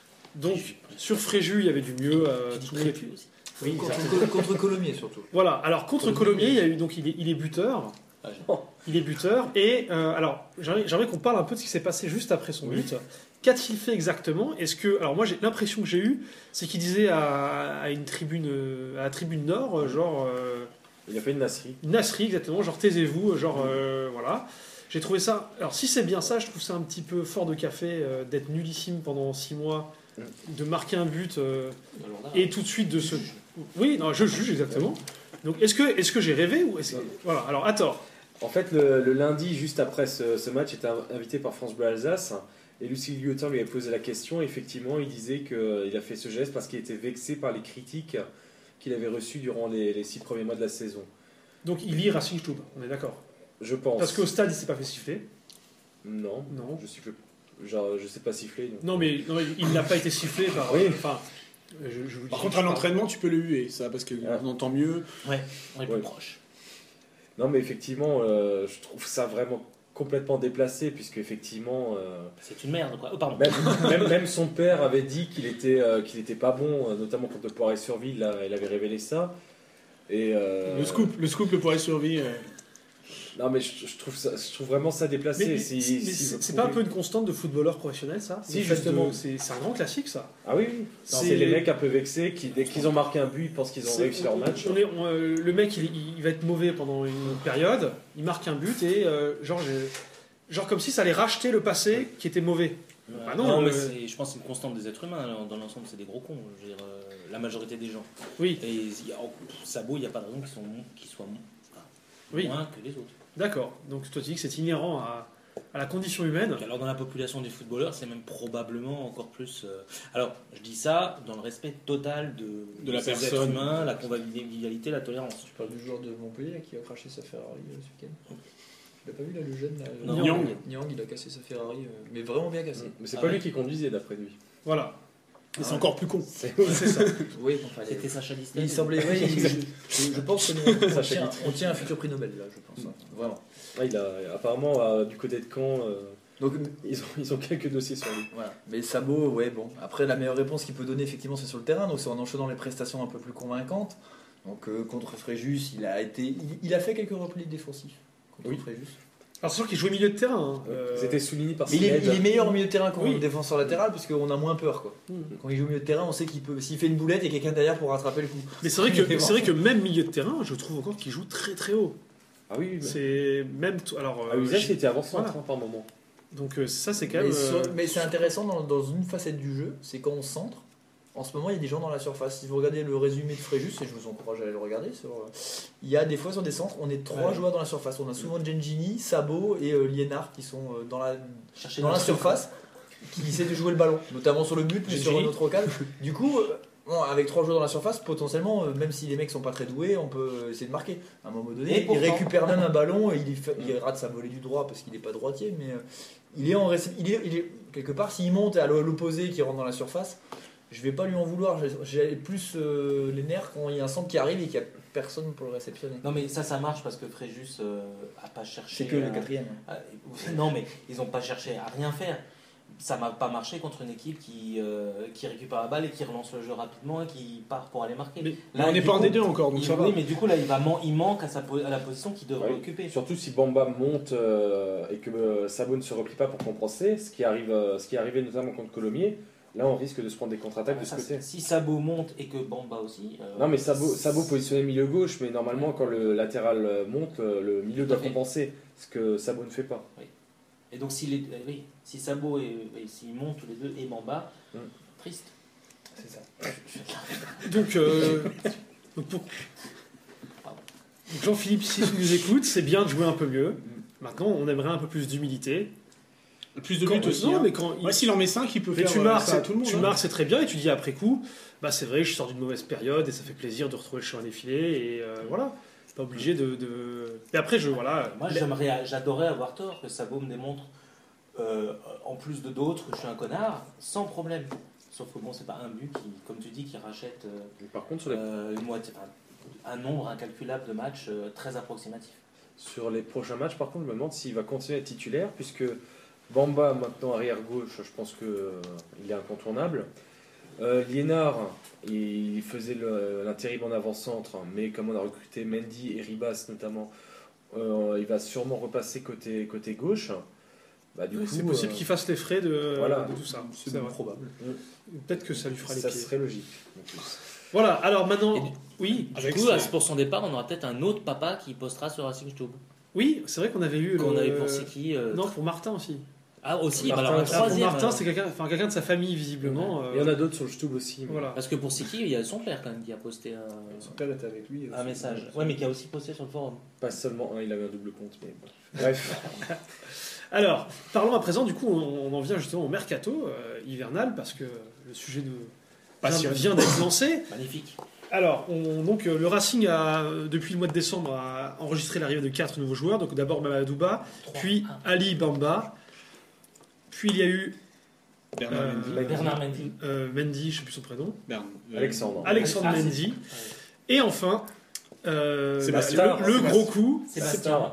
Donc sur Fréjus, il y avait du mieux. euh, Tu tout dis les- plus aussi. Oui, Contre, ça- contre- contre Colomiers surtout. Voilà, alors contre Colomiers, il, y a eu, donc, il, est, il est buteur. Ah, j'ai- Il est buteur. Et euh, alors, j'aimerais j'aimerais qu'on parle un peu de ce qui s'est passé juste après son but. Qu'a-t-il fait exactement? Est-ce que, alors moi, j'ai l'impression que j'ai eue, c'est qu'il disait à, à une tribune, euh, à la tribune nord, euh, genre euh, Il a fait une nasserie. une nasserie exactement, genre taisez-vous, genre euh, voilà. J'ai trouvé ça. Alors si c'est bien ça, je trouve ça un petit peu fort de café euh, d'être nullissime pendant six mois, de marquer un but euh, Alors là, et tout de suite de se. Oui, non, je juge exactement. Donc est-ce que, est-ce que j'ai rêvé ou est-ce que- voilà. Alors à tort. En fait, le, le lundi, juste après ce, ce match, était invité par France Bleu Alsace. Et Lucie Guillotin lui a posé la question. Et effectivement, il disait qu'il a fait ce geste parce qu'il était vexé par les critiques qu'il avait reçues durant les, les six premiers mois de la saison. Donc il lit Racing Stube, on est d'accord. Je pense. Parce qu'au stade, il s'est pas fait siffler. Non, Non. je siffle. Genre, je sais pas siffler. donc. Non, mais non, il n'a pas été sifflé par. Oui. Enfin, je, je vous Par dis- contre, je à parle- l'entraînement, tu peux le huer, ça, parce qu'on Ah. entend mieux. ouais, on est plus Ouais. proche. Non, mais effectivement, euh, je trouve ça vraiment complètement déplacé, puisque effectivement, euh, C'est une merde, quoi. Oh, pardon. même, même, même son père avait dit qu'il était, euh, qu'il était pas bon, euh, notamment contre le Poiré-sur-Ville, là, il avait révélé ça. Et, euh, Le scoop, le scoop, le poiré survie. euh, Non, mais je, je trouve ça, je trouve vraiment ça déplacé. Mais, mais Si- c'est- mais si c'est vous c'est pas un peu pouvez- une constante de footballeur professionnel, ça Si, Le fait justement. de- C'est c'est un grand classique, ça. Ah oui, oui. Non, C'est- C'est les mecs un peu vexés qui, dès qu'ils ont marqué un but, ils pensent qu'ils ont C'est- réussi leur match. on est- on, euh, le mec, il, il va être mauvais pendant une période, il marque un but et euh, genre, j'ai- genre comme si ça allait racheter le passé qui était mauvais. Ouais. Bah non, mais euh, c'est- je pense que c'est une constante des êtres humains. Alors, dans l'ensemble, c'est des gros cons. Je veux dire, euh, la majorité des gens. Oui, Et il y a- oh, pff, Sabot, il n'y a pas de raison qu'ils sont- qu'ils soient mo- enfin, oui, moins que les autres. d'accord. Donc toi, tu dis que c'est inhérent à, à la condition humaine. Donc, alors dans la population des footballeurs, c'est même probablement encore plus. euh, Alors, je dis ça dans le respect total de, De la ces êtres personne. humains, la convivialité, la tolérance. Tu parles du joueur de Montpellier là, qui a craché sa Ferrari euh, ce week-end. Tu l'as pas vu là, le jeune là, Non. Nyang. Nyang, il a cassé sa Ferrari, euh, mais vraiment bien cassé. Mais c'est Ah pas ouais. lui qui conduisait, d'après lui. Voilà. Et c'est encore plus con. C'est- C'est ça. Oui, enfin, les- C'était Sacha Distel. il semblait. Oui, je, je- je pense que nous, on, Sacha tient, Guitry. on tient un futur prix Nobel là, je pense. hein. Vraiment. Ah, il a, apparemment, euh, du côté de Caen, euh, Donc ils, ont, ils ont quelques dossiers sur lui. voilà. Mais Sabot, ouais, bon. Après, la meilleure réponse qu'il peut donner, effectivement, c'est sur le terrain. Donc c'est en enchaînant les prestations un peu plus convaincantes. Donc euh, contre Fréjus, il a été, il, il a fait quelques replis défensifs contre Oui. Fréjus. Alors c'est sûr qu'il joue au milieu de terrain. hein. Euh, C'était souligné par Mais il est, Sined. il est meilleur au milieu de terrain qu'en Oui. défenseur latéral parce qu'on a moins peur quoi. Hmm. Quand il joue au milieu de terrain, on sait qu'il peut, s'il fait une boulette, il y a quelqu'un derrière pour rattraper le coup. Mais c'est vrai que c'est vrai que même milieu de terrain, je trouve encore qu'il joue très très haut. Ah oui, mais... C'est même t- alors. à euh, l'usage, j- il était avant-centre Voilà. hein, par moment. Donc euh, ça c'est quand Mais, même. sur- euh, mais c'est intéressant dans, dans une facette du jeu, c'est quand on centre. En ce moment, il y a des gens dans la surface. Si vous regardez le résumé de Fréjus, et je vous encourage à aller le regarder, sur, euh, il y a des fois sur des centres, on est trois Ouais. joueurs dans la surface. On a souvent Gengini, Sabot et euh, Liénard qui sont euh, dans la, Chercher dans la le- surface, qui essaient de jouer le ballon, notamment sur le but, mais Gengini. sur une autre occasion. Du coup, euh, bon, avec trois joueurs dans la surface, potentiellement, euh, même si les mecs sont pas très doués, on peut euh, essayer de marquer. À un moment donné, Et il pourtant- récupère même un ballon, et il, y fait- il rate sa volée du droit parce qu'il n'est pas droitier, mais euh, il est en réce- il est, il est quelque part, s'il monte à l'opposé qui rentre dans la surface, je vais pas lui en vouloir. J'ai- J'ai plus euh, les nerfs quand il y a un centre qui arrive et qu'il n'y a personne pour le réceptionner. Non mais ça, ça marche parce que Fréjus euh, a pas cherché. C'est que le à- quatrième. à- non mais ils ont pas cherché à rien faire. Ça m'a pas marché contre une équipe qui, euh, qui récupère la balle et qui relance le jeu rapidement et qui part pour aller marquer. Mais- Là, on n'est du pas en coup, D deux encore, donc il- ça va. Oui, mais du coup là il, va man- il manque à, sa po- à la position qu'il devrait Ouais. occuper. Surtout si Bamba monte euh, et que euh, Sabot ne se replie pas pour compenser, ce qui arrive, euh, ce qui est arrivé notamment contre Colomiers, là on risque de se prendre des contre-attaques de ce Ça, côté. si Sabot monte et que Bamba aussi. euh, Non mais Sabot, Sabot positionné milieu gauche, mais normalement quand le latéral euh, monte, euh, le milieu doit Tout à fait. compenser, ce que Sabot ne fait pas. Et donc si, les, euh, oui, si Sabot et, et s'ils montent tous les deux et Bamba, Mm. triste. C'est ça. Donc, euh, donc pour- donc Jean-Philippe, si tu nous écoutes, c'est bien de jouer un peu mieux. Maintenant, on aimerait un peu plus d'humilité. Plus de Quand- buts aussi. non, hein. mais quand il- Ouais, s'il en met cinq, il peut mais faire tu euh, marques, ça à c'est- tout le monde. tu hein. marques, c'est très bien, et tu dis après coup, bah c'est vrai, je sors d'une mauvaise période et ça fait plaisir de retrouver le chemin défilé et euh, voilà. Pas obligé de, de- Et après, je voilà. Moi la- j'aimerais, j'adorais avoir tort, que Sabot me démontre, euh, en plus de d'autres, que je suis un connard, sans problème. Sauf que bon, c'est pas un but qui, comme tu dis, qui rachète euh, Mais par contre sur les, euh, une moitié, enfin, un nombre incalculable de matchs euh, très approximatif. sur les prochains matchs, par contre, je me demande s'il va continuer à être titulaire, puisque Bamba maintenant arrière gauche, je pense que euh, il est incontournable. Euh, Liénard, il faisait le- l'intérim en avant-centre, mais comme on a recruté Mendy et Ribas notamment, euh, il va sûrement repasser côté, côté gauche. Bah, du coup, C'est possible euh, qu'il fasse les frais de, voilà. de tout ça. C'est C'est vrai. probable. Peut-être que ça lui fera les ça pieds. serait logique. en plus. Voilà, alors maintenant. Et du- Oui, Du Avec coup, ça. euh, pour son départ, on aura peut-être un autre papa qui postera sur Racing Stube. oui, c'est vrai qu'on avait eu. Qu'on le- avait pour Siki. euh, Non, pour Martin aussi. Ah, aussi, Martin, bah alors un ah, pour Ah, pour troisième. Martin, euh, c'est quelqu'un enfin, quelqu'un de sa famille, visiblement. euh, Il y en a d'autres sur le Stub aussi. mais- Voilà. Parce que pour Siki, il y a son père quand même qui a posté un, Son père était avec lui. un message. Ouais, mais qui a aussi posté sur le forum. Pas seulement un, il avait un double compte. Mais bon. Bref, Alors, parlons à présent, du coup, on, on en vient justement au mercato euh, hivernal, parce que le sujet de vient, vient d'être lancé. Magnifique. Alors, on- donc, euh, le Racing, a, euh, depuis le mois de décembre, a enregistré l'arrivée de quatre nouveaux joueurs. Donc, d'abord Mamadouba, Trois. puis Ah. Ali Bamba, puis il y a eu Bernard Euh, Mendy. Bernard Mendy. euh, Mendy, je ne sais plus son prénom, Bern- euh, Alexandre. Alexandre Ah, c'est- Mendy, et enfin, euh, Sébastien. le, le Sébastien. gros coup, Sébastien.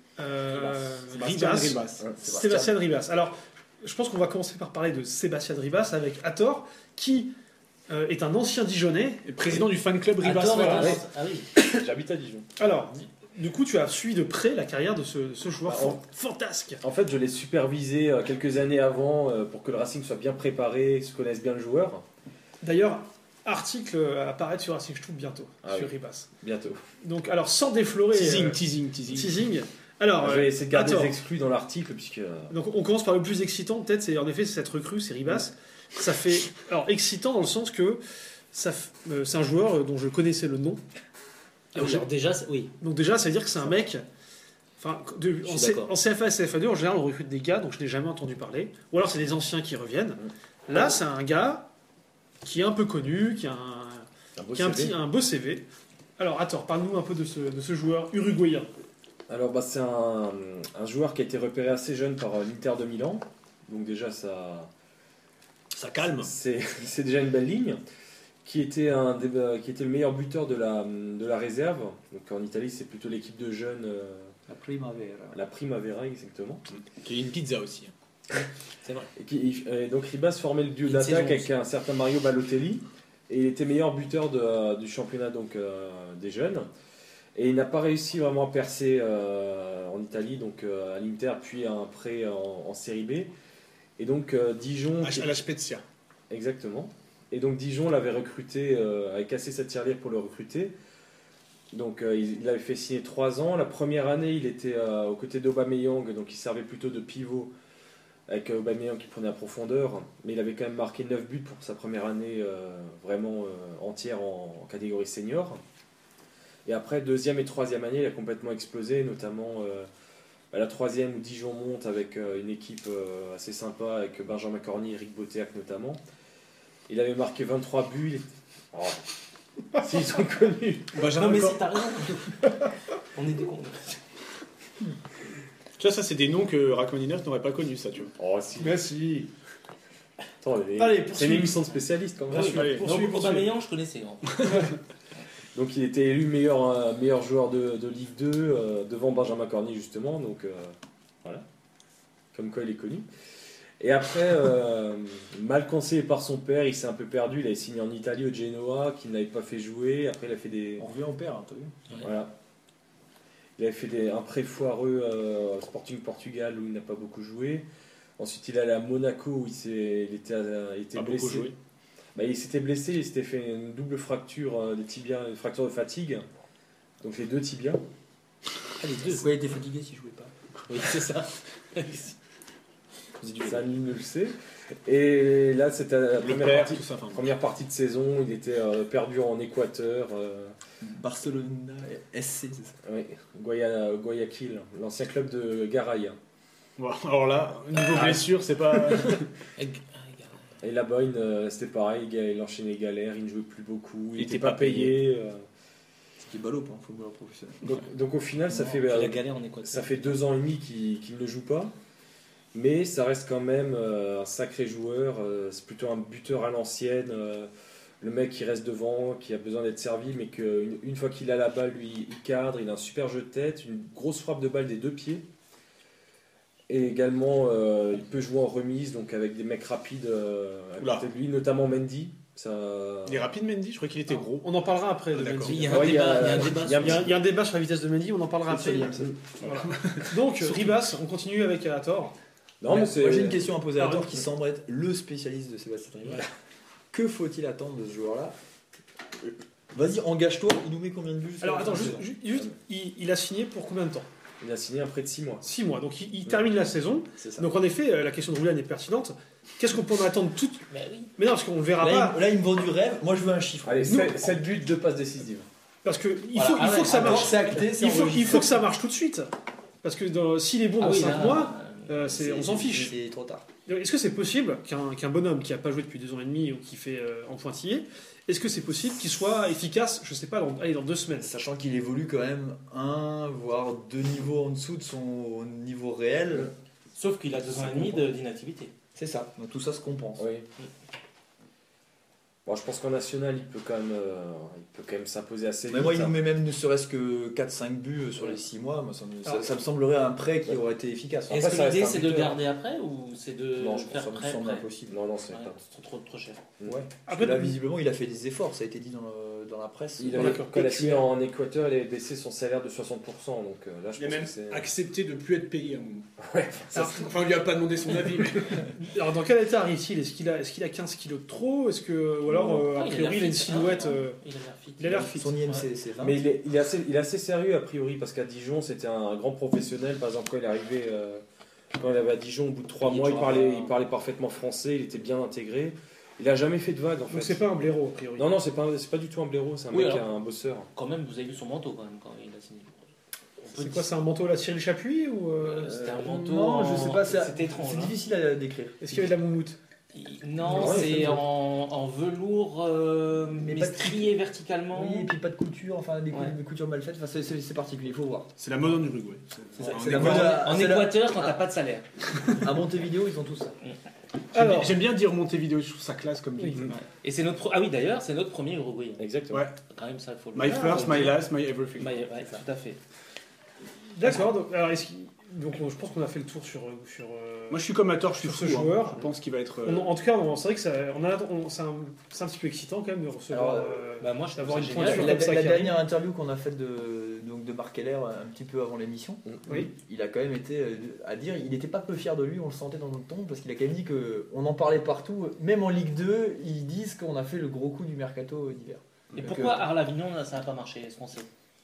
euh, Sébastien Ribas. Ribas. Hein, Sébastien Ribas. Alors, je pense qu'on va commencer par parler de Sébastien Ribas avec Hathor, qui euh, est un ancien Dijonais. Et président du fan club Ribas. Attends, voilà. attends, ah oui. J'habite à Dijon. Alors, du coup, tu as suivi de près la carrière de ce, de ce joueur Ah, fan- fantasque. En fait, je l'ai supervisé euh, quelques années avant euh, pour que le Racing soit bien préparé, se connaisse bien le joueur. D'ailleurs, article à apparaître sur Racing Stube bientôt, Ah sur oui. Ribas. Bientôt. Donc, alors, sans déflorer... Teasing, euh, teasing, teasing. teasing. Alors, je vais essayer de garder Hathor. les exclus dans l'article, puisque... euh, Donc on commence par le plus excitant, peut-être, c'est en effet c'est cette recrue, c'est Ribas. Ça fait alors excitant dans le sens que ça, f- euh, c'est un joueur euh, dont je connaissais le nom. Ah oui, alors déjà, c'est- oui. Donc déjà, ça veut dire que c'est un mec. Enfin, de- Je en, suis C- d'accord. en C F A et C F A deux, en général, on recrute des gars dont je n'ai jamais entendu parler. Ou alors c'est des anciens qui reviennent. Là, c'est un gars qui est un peu connu, qui a un, un beau qui a un, C V. petit, un beau C V. Alors, attends, parle-nous un peu de ce, de ce joueur uruguayen. Alors, bah, c'est un, un joueur qui a été repéré assez jeune par euh, l'Inter de Milan. Donc déjà, ça, Ça Ça calme. C'est c'est déjà une belle ligne. Qui était, un, des- qui était le meilleur buteur de la, de la réserve. Donc en Italie, c'est plutôt l'équipe de jeunes, euh, La Primavera. la Primavera exactement. Qui est une pizza aussi. C'est vrai. Et, qui, et donc Ribas formait le duo Une d'attaque saison avec aussi. un certain Mario Balotelli. Et il était meilleur buteur de- du championnat donc, euh, des jeunes. Et il n'a pas réussi vraiment à percer euh, en Italie, donc euh, à l'Inter, puis à un prêt en, en Série B. Et donc euh, Dijon. À la Spezia. Exactement. Et donc Dijon l'avait recruté, euh, avait cassé sa tirelire pour le recruter. Donc euh, il, il avait fait signer trois ans. La première année, il était euh, aux côtés d'Aubameyang, donc il servait plutôt de pivot avec euh, Aubameyang qui prenait la profondeur. Mais il avait quand même marqué neuf buts pour sa première année euh, vraiment euh, entière en, en catégorie senior. Et après, deuxième et troisième année, il a complètement explosé, notamment euh, à la troisième où Dijon monte avec euh, une équipe euh, assez sympa, avec Benjamin Corny, Eric Botéac notamment. Il avait marqué vingt-trois buts. Il était... oh. S'ils sont connus. Non, mais si t'as raison. On est des cons. Tu vois, ça, c'est des noms que Rachmaninoff n'aurait pas connus, ça, tu vois. Oh, si. Merci. Attends, les- Allez, c'est une poursuivez. émission de spécialistes quand même. Poursuivez, allez, poursuivez, Non, pour poursuivez. Aubameyang, je connaissais. hein. Donc il était élu meilleur, euh, meilleur joueur de, de Ligue deux euh, devant Benjamin Corny justement. Donc euh, voilà. Comme quoi il est connu. Et après, euh, mal conseillé par son père, il s'est un peu perdu. Il avait signé en Italie au Genoa, qui ne l'avait pas fait jouer. Après, il a fait des. On revient au père, hein, t'as vu. Voilà. Il avait fait des, un prêt foireux euh, au Sporting Portugal où il n'a pas beaucoup joué. Ensuite, il est allé à Monaco où il, s'est, il était, euh, il était Pas beaucoup blessé. joué. Bah, il s'était blessé, il s'était fait une double fracture euh, des tibias, une fracture de fatigue. Donc les deux tibias. Ah, les deux. Ouais, il était fatigué s'il jouait pas. Oui, c'est ça. Ça, nul ne le sait. Et là, c'était la Le première, père, partie, tout ça. Enfin, première partie de saison. Il était euh, perdu en Équateur. Euh, Barcelona S C, c'est ça. oui, Guaya- Guayaquil, l'ancien club de Garay. bon, alors là, niveau blessure, c'est pas. Et là-bas, il, euh, c'était pareil. Il, il enchaînait les galères. Il ne jouait plus beaucoup. Il Il n'était était pas pas payé. euh. Ce qui est ballot pour un footballeur professionnel. donc, donc au final, ça Non, fait, puis euh, la galère en Équateur. ça fait deux ans et demi qu'il, qu'il ne joue pas. Mais ça reste quand même euh, un sacré joueur. euh, c'est plutôt un buteur à l'ancienne. euh, le mec qui reste devant, qui a besoin d'être servi, mais qu'une une fois qu'il a la balle, lui, il cadre. Il a un super jeu de tête, une grosse frappe de balle des deux pieds. Et également, euh, il peut jouer en remise, donc avec des mecs rapides euh, à Oula. côté de lui, notamment Mendy. Ça... Il est rapide, Mendy. Je crois qu'il était gros. On en parlera après. Ah, de d'accord. Mendy. Il y a un Ouais, il y a- débat. Il y a un débat. il y a un Il y, a, il y a un débat sur la vitesse de Mendy, on en parlera après. Liam, ça. Voilà. Donc, Ribas, on continue avec Alator. Non, mais c'est... Moi j'ai une question à poser à Ah, Thor oui. qui semble être le spécialiste de Sébastien Ribas. Voilà. Que faut-il attendre de ce joueur-là? Vas-y, engage-toi, il nous met combien de buts jusqu'à Alors la attends, fin de juste, la saison ju- juste, il, il a signé pour combien de temps Il a signé un prêt de six mois. six mois. Donc il, il termine la saison. C'est ça. Donc en effet, euh, la question de Roulian est pertinente. Qu'est-ce qu'on peut en attendre tout Mais oui. Mais non, parce qu'on ne verra Là, pas. il, là, il me vend du rêve, moi je veux un chiffre. Allez, Nous- sept buts, deux passes décisives. Parce que il Voilà. faut, il Ah faut ouais, que ça Attends, marche. c'est acté, c'est Il faut, il enregistré. faut que ça marche tout de suite. Parce que dans- s'il est bon Ah dans oui, cinq là, mois, euh, euh, c'est- on s'en fiche. C'est trop tard. Est-ce que c'est possible qu'un qu'un bonhomme qui n'a pas joué depuis deux ans et demi ou qui fait euh, en pointillé, est-ce que c'est possible qu'il soit efficace, je sais pas, dans, allez, dans deux semaines Sachant qu'il évolue quand même un, voire deux niveaux en dessous de son niveau réel. Sauf qu'il a deux ans et demi de- d'inactivité. C'est ça. Donc tout ça se compense. Oui. Bon, je pense qu'en national, il peut quand même, euh, il peut quand même s'imposer assez Mais vite. moi, il nous met même ne serait-ce que quatre cinq buts sur les six mois. Moi, ça, me, ça- Alors- ça me semblerait un prêt qui aurait été efficace. Après, Est-ce que ça reste l'idée un c'est de buteur. garder après ou c'est de Non, je faire ça me prêt semble prêt impossible. Non, non, c'est Ouais, pas. c'est trop, trop cher. Ouais. Parce Après, que là, visiblement, il a fait des efforts. Ça a été dit dans, le- dans la presse. Il Bon, avait, d'accord. quand il a signé en Équateur, il avait baissé son salaire de soixante pour cent. Donc euh, là, je Il a pense même que c'est. accepté de plus être payé à un moment. Ouais, ça, Alors, Enfin, on lui a pas demandé son avis, mais. alors, dans quel état arrive-t-il Est-ce qu'il a, est-ce qu'il a quinze kilos de trop Est-ce que, ou alors, euh, Ah, a il a priori, il a une l'air fit. silhouette. Ah, euh, Il a l'air fit. il a l'air fit. Son I M C, c'est vingt. mais il est, il, est assez, il est assez sérieux a priori parce qu'à Dijon, c'était un grand professionnel. Par exemple, quand il est arrivé, euh, quand il avait à Dijon, au bout de trois Il mois, il jouera parlait, pas. il parlait parfaitement français. Il était bien intégré. Il a jamais fait de vagues en fait. Donc c'est pas un blaireau, a priori. Non, non, c'est pas, c'est pas du tout un blaireau. C'est un Oui, mec, alors. un bosseur. Quand même, vous avez vu son manteau quand même quand il a signé. On peut C'est dire- quoi, c'est un manteau à la Cyril Chapuis ou euh, Euh, C'était un Euh, manteau. non, en- je sais pas, c'est- C'était étrange. C'est hein. difficile à décrire. est-ce qu'il y avait de la moumoute Il- Non, Ouais, c'est c'est en, en velours, euh, mais, pas de- strié verticalement. Oui, et puis pas de couture, enfin des, cou- Ouais. des coutures mal faites. Enfin, c'est- c'est c'est particulier, il faut voir. C'est la mode en Uruguay. C'est ça, En c'est la Équateur. mode En à- c'est la- Équateur, quand t'as pas de salaire. À Montevideo, ils ont tout ça. J'aime Alors, bien- J'aime bien dire Montevideo, je trouve ça classe comme Oui. ville. Et c'est notre pro- ah oui d'ailleurs c'est notre premier Uruguay. Exactement. Ouais. Quand même ça il faut le My dire. first, my last, my everything. My- ouais, tout à fait. d'accord. Donc, alors, est-ce qu'il- donc, je pense qu'on a fait le tour sur. sur euh, Moi, je suis comme Hathor, je suis Sur fou. ce hein. joueur. Je pense qu'il va être. euh, on- en tout cas, on- c'est vrai que ça, on a, on- c'est un, c'est un petit peu excitant quand même de recevoir. Alors, euh, Bah moi je D'avoir trouve ça une génial. pointure La, comme ça la qui dernière interview qu'on a faite de, donc de Marc Keller un petit peu avant l'émission, Oui. il a quand même été euh, à dire, il n'était pas peu fier de lui, on le sentait dans notre ton, parce qu'il a quand même dit qu'on en parlait partout, même en Ligue deux, ils disent qu'on a fait le gros coup du mercato d'hiver. Et Donc, pourquoi euh, Arles-Avignon ça n'a pas marché est-ce qu'on sait?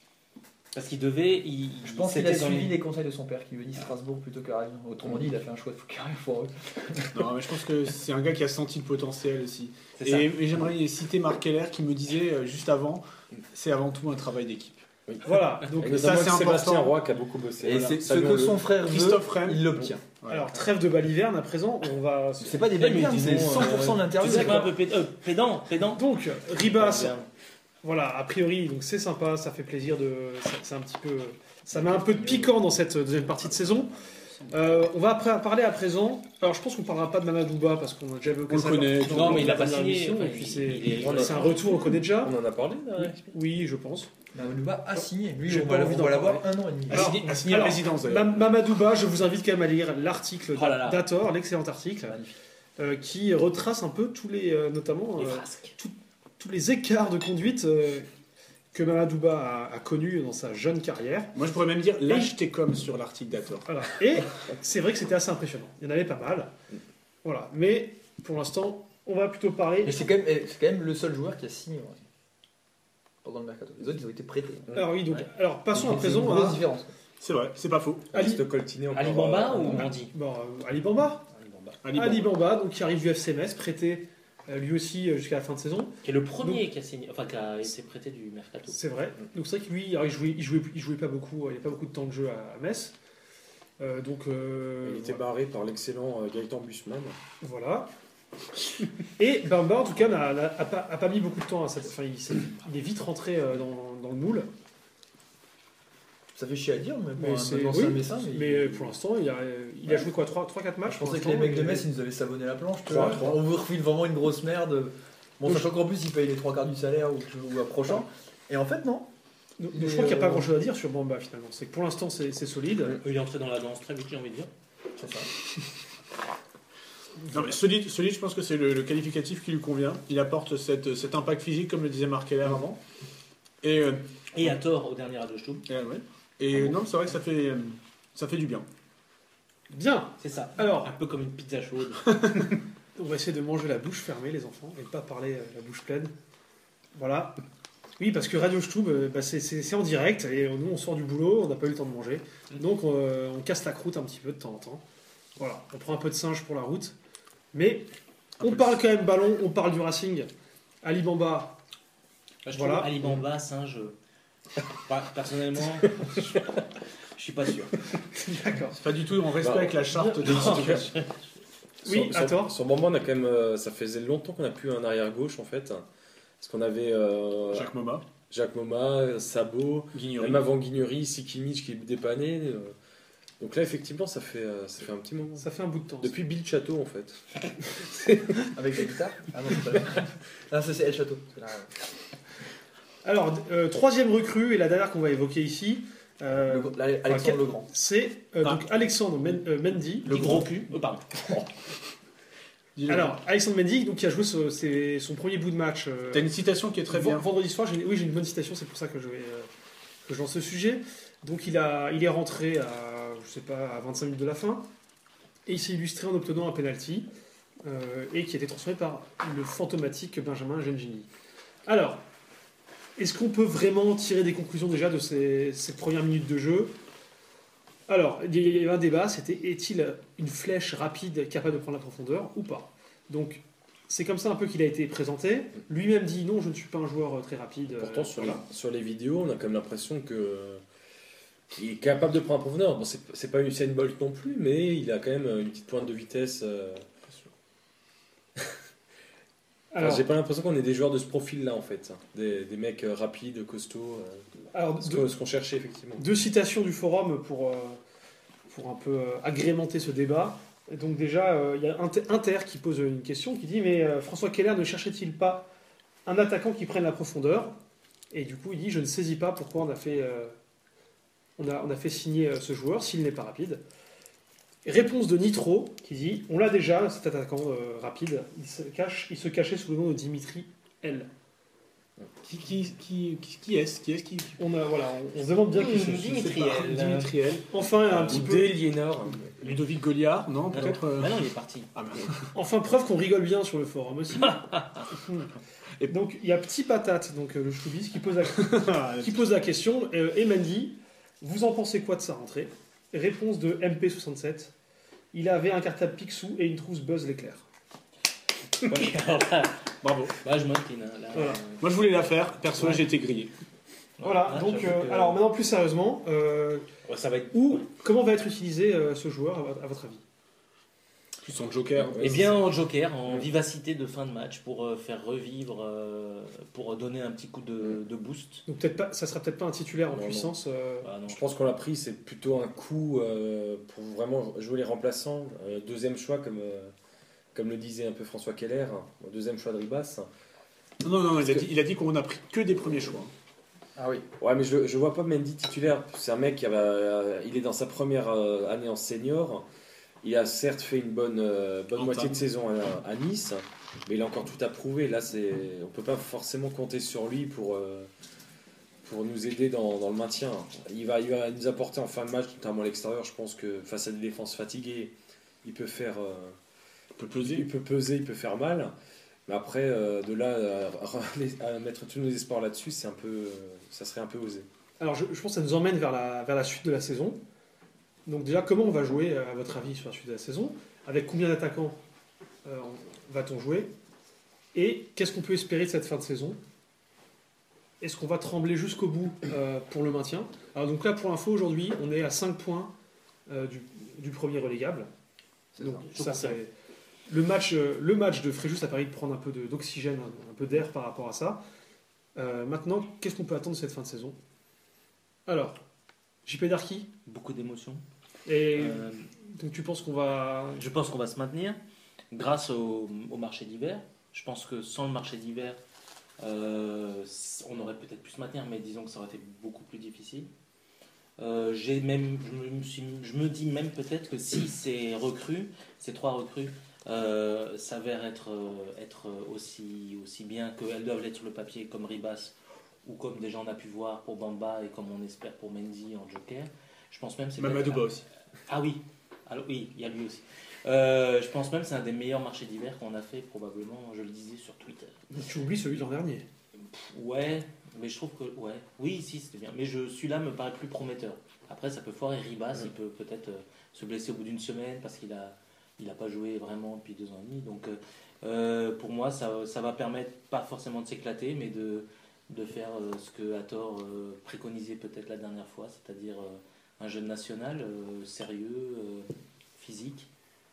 Parce qu'il devait il, Je pense qu'il a c'était dans suivi les- les conseils de son père qui lui a dit Strasbourg plutôt qu'Arles. Autrement dit, il a fait un choix de fou carré pour eux. Non, mais je pense que c'est un gars qui a senti le potentiel aussi. c'est ça. Et, et j'aimerais citer Marc Keller qui me disait euh, juste avant, c'est avant tout un travail d'équipe. Voilà. Donc, Et ça, notamment c'est Sébastien important. Roy qui a beaucoup bossé. Et Voilà. c'est ce Saluons-le. que son frère veut, Christophe Rennes. il l'obtient. Ouais. alors, trêve de baliverne à présent, on va. C'est pas des Eh, mais balivernes, dis c'est donc, cent pour cent euh, d'interview. Tu sais quoi un peu péd- euh, pédant pédant. Donc, Ribas, Bien. voilà, a priori, donc c'est sympa, ça fait plaisir de. ça- C'est un petit peu. Ça met un peu de piquant dans cette deuxième partie de saison. Euh, on va après parler à présent. Alors, je pense qu'on parlera pas de Mamadouba parce qu'on a déjà évoqué On le ça connaît. dans- Non dans mais il la a pas première signé. émission, enfin, et puis c'est il est- on a- c'est un retour, on le connaît déjà. On en a parlé là, Oui, ouais. oui, je pense. Mamadouba a signé. Lui, J'ai on pas va, envie on d'en va l'avoir parler. un an et demi. A Alors, signé, a signé alors, la résidence Ma- d'ailleurs. Mamadouba, je vous invite quand même à lire l'article Oh là là. d'Ator, l'excellent article, Magnifique. euh, qui retrace un peu tous les, euh, notamment Les euh, frasques. tous les écarts de conduite euh, que Mamadouba a, a connus dans sa jeune carrière. Moi, je pourrais même dire lâcheté comme sur l'article d'Hathor. Voilà. Et c'est vrai que c'était assez impressionnant. Il y en avait pas mal. Voilà. Mais pour l'instant, on va plutôt parler. Et c'est quand, même- eh, c'est quand même le seul joueur qui a signé ouais, pendant le mercato. Les autres, ils ont été prêtés. Alors oui, donc, Ouais. alors passons à C'est présent une grosse à différence. C'est vrai, c'est pas faux. Ali, Reste coltiné encore, Ali Bamba euh, ou bon. Mandi? bon, euh, Ali Bamba. Ali Bamba. Ali Ali Bamba. Bamba, donc qui arrive du F C Metz, prêté euh, lui aussi euh, jusqu'à la fin de saison. Qui est le premier qui a signé, enfin qui a été prêté du mercato. C'est vrai. Donc c'est vrai que lui, alors, il jouait, il jouait, il jouait pas beaucoup. Il n'y a pas beaucoup de temps de jeu à, à Metz. Euh, donc euh, Il était barré par l'excellent euh, Gaëtan Bussmann. voilà. Et Bamba, en tout cas, n'a, n'a- a, pas, a pas mis beaucoup de temps à cette. Enfin, il, s'est- il est vite rentré euh, dans, dans le moule. Ça fait chier à dire, mais Mais pour c'est- un ancien oui, Messin. Mais pour l'instant, il a, il a joué quoi trois quatre matchs. Je pour pensais que l'instant, les mecs de et- Metz, ils nous avaient savonné la planche. tu Trois, vois. trois. On vous refile vraiment une grosse merde. Bon, Donc, sachant qu'en plus, ils payent les trois quarts du salaire ou, ou approchant. Et en fait, non. Donc, Mais, je crois qu'il n'y a pas euh, grand chose à dire sur Bamba finalement. C'est que pour l'instant, c'est, c'est solide. Il est entré dans la danse très vite, j'ai envie de dire. C'est ça. Non, mais solide, solide, je pense que c'est le, le qualificatif qui lui convient. Il apporte cette, cet impact physique, comme le disait Marc Keller avant. Et, euh, Et à tort au dernier Radostub. et, ouais. Et non, c'est vrai que ça fait, euh, ça fait du bien. Bien. C'est ça. Alors, Un peu comme une pizza chaude. on va essayer de manger la bouche fermée, les enfants, et ne pas parler euh, la bouche pleine. Voilà. Oui, parce que Radio Stub, euh, bah, c'est, c'est- c'est en direct, et euh, nous, on sort du boulot, on n'a pas eu le temps de manger. Donc, euh, on casse la croûte un petit peu de temps en temps. Voilà. On prend un peu de singe pour la route. Mais, on parle quand même ballon, on parle du Racing. Ali Bamba, Bah, je Voilà. trouve Ali Bamba, singe. Bah, personnellement, je suis pas sûr. d'accord. C'est pas du tout, on respecte la charte des Non, titulaires. Oui, sur, à sur- tort. sur Bamba, on a quand même, euh, ça faisait longtemps qu'on n'a plus un arrière gauche en fait, parce qu'on avait euh, Jacques Moma, Jacques Moma, Sabot, Guignery. même avant Guignery, Sikimic qui dépannait. euh. Donc là, effectivement, ça fait, euh, ça fait un petit moment. Ça fait un bout de temps. Depuis Bill Château en fait. Avec la guitare. Ah non, c'est pas Non, ça, c'est El Château. C'est là. Alors, euh, troisième recrue, et la dernière qu'on va évoquer ici, euh, Le- là, Alexandre Legrand. c'est euh, Ah. donc Alexandre Men- euh, Mendy. Le gros cul. Oh, pardon. Dis-le. Alors, Alexandre Mendy, donc, qui a joué ce- c'est son premier bout de match. euh, T'as une citation qui est très ven- bien. Vendredi soir, j'ai- oui, j'ai une bonne citation, c'est pour ça que je vais euh, que je lance ce sujet. Donc, il, a, il est rentré à, je sais pas, à vingt-cinq minutes de la fin, et il s'est illustré en obtenant un penalty, euh, et qui a été transformé par le fantomatique Benjamin Gengini. Alors, est-ce qu'on peut vraiment tirer des conclusions déjà de ces, ces premières minutes de jeu? Alors, il y a un débat, c'était est-il une flèche rapide capable de prendre la profondeur ou pas? Donc, c'est comme ça un peu qu'il a été présenté. Lui-même dit non, je ne suis pas un joueur euh, très rapide. euh, Pourtant, sur, voilà. les, sur les vidéos, on a quand même l'impression que qu'il est capable de prendre un profondeur. Bon, c'est, c'est pas Usain Bolt non plus, mais il a quand même une petite pointe de vitesse. euh. Enfin, Alors, j'ai pas l'impression qu'on ait des joueurs de ce profil-là en fait, des, des mecs euh, rapides, costauds, euh, alors, ce, deux, qu'on, ce qu'on cherchait effectivement. deux citations du forum pour, euh, pour un peu euh, agrémenter ce débat. Et donc déjà, euh, il y a Inter, Inter qui pose une question qui dit mais euh, François Keller ne cherchait-il pas un attaquant qui prenne la profondeur? Et du coup, il dit je ne saisis pas pourquoi on a fait, euh, on a, on a fait signer euh, ce joueur s'il n'est pas rapide. Et réponse de Nitro qui dit on l'a déjà cet attaquant euh, rapide. Il se cache, il se cachait sous le nom de Dimitri L. Qui, qui, qui, qui, qui est-ce qui est-ce qui... On a voilà, on, on se demande bien qui Mmh, c'est. Dimitri L. Dimitri L. Enfin un Ou petit peu. Deliénor. Ludovic Goliard, non, Ah peut-être. non. euh, Ah non, il est parti. Ah, merde. Enfin, preuve qu'on rigole bien sur le forum aussi. Et donc, il y a Petit Patate, donc euh, le choubis, qui pose la, qui pose la question. Euh, et Mendy, vous en pensez quoi de sa rentrée? Réponse de M P soixante-sept. Il avait un cartable Picsou et une trousse Buzz l'éclair. Ouais, alors là, Bravo. bah, je m'incline. hein, là, Voilà. euh, Moi, je voulais la faire. Perso, Ouais. j'ai été grillé. Voilà, là, donc, j'avoue euh, que- alors maintenant plus sérieusement, euh, ouais, ça va être. où, comment va être utilisé euh, ce joueur à, votre- à votre avis? Plus son joker. Eh bien, en joker, en vivacité de fin de match, pour euh, faire revivre, euh, pour donner un petit coup de, de boost. Donc peut-être pas, ça sera peut-être pas un titulaire en Non, puissance. euh, Ah, non. Je pense qu'on l'a pris, c'est plutôt un coup euh, pour vraiment jouer les remplaçants. Euh, deuxième choix, comme, euh, comme le disait un peu François Keller, deuxième choix de Ribas. Non, non, non, il a, que- dit, il a dit qu'on a pris que des premiers choix. Ah oui. Ouais, mais je, je vois pas Mendy titulaire. C'est un mec qui a, euh, il est dans sa première euh, année en senior. Il a certes fait une bonne, euh, bonne Entame. moitié de saison à, à Nice, mais il a encore tout à prouver. Là, c'est, on peut pas forcément compter sur lui pour, euh, pour nous aider dans, dans le maintien. Il va, il va nous apporter en fin de match, notamment à l'extérieur. Je pense que face à des défenses fatiguées, il peut faire, euh, On peut peser. il peut peser, il peut faire mal. Mais après, euh, de là à, à mettre tous nos espoirs là-dessus, c'est un peu, euh, ça serait un peu osé. Alors je, je pense que ça nous emmène vers la, vers la suite de la saison. Donc déjà, comment on va jouer, à votre avis, sur la suite de la saison? Avec combien d'attaquants euh, va-t-on jouer? Et qu'est-ce qu'on peut espérer de cette fin de saison? Est-ce qu'on va trembler jusqu'au bout euh, pour le maintien? Alors donc là, pour l'info, aujourd'hui, on est à cinq points euh, du, du premier relégable. C'est Donc ça. ça, c'est... Le match, euh, le match de Fréjus a permis de prendre un peu de- d'oxygène, un, un peu d'air par rapport à ça. Euh, maintenant, qu'est-ce qu'on peut attendre de cette fin de saison? Alors, J P Darky, Beaucoup d'émotions. et Euh, donc tu penses qu'on va... je pense qu'on va se maintenir grâce au, au marché d'hiver. Je pense que sans le marché d'hiver, euh, on aurait peut-être pu se maintenir, mais disons que ça aurait été beaucoup plus difficile. Euh, j'ai même, je me, suis, je me dis même peut-être que si ces recrues, ces trois recrues, euh, s'avèrent être, euh, être aussi, aussi bien qu'elles doivent l'être sur le papier, comme Ribas ou comme déjà on a pu voir pour Bamba et comme on espère pour Mendy en joker. Je pense même que c'est Mamadou peut-être Ba un- aussi. Ah oui, alors oui, il y a lui aussi. Euh, je pense même que c'est un des meilleurs marchés d'hiver qu'on a fait probablement. Je le disais sur Twitter. Tu oublies celui de l'an dernier. Ouais, mais je trouve que ouais, oui, si c'était bien. Mais je celui-là me paraît plus prometteur. Après, ça peut foirer. Ribas, il peut peut-être euh, se blesser au bout d'une semaine parce qu'il a, il a pas joué vraiment depuis deux ans et demi. Donc, euh, euh, pour moi, ça, ça va permettre pas forcément de s'éclater, mais de, de faire euh, ce que Hathor euh, préconisait peut-être la dernière fois, c'est-à-dire euh, un jeune national euh, sérieux, euh, physique.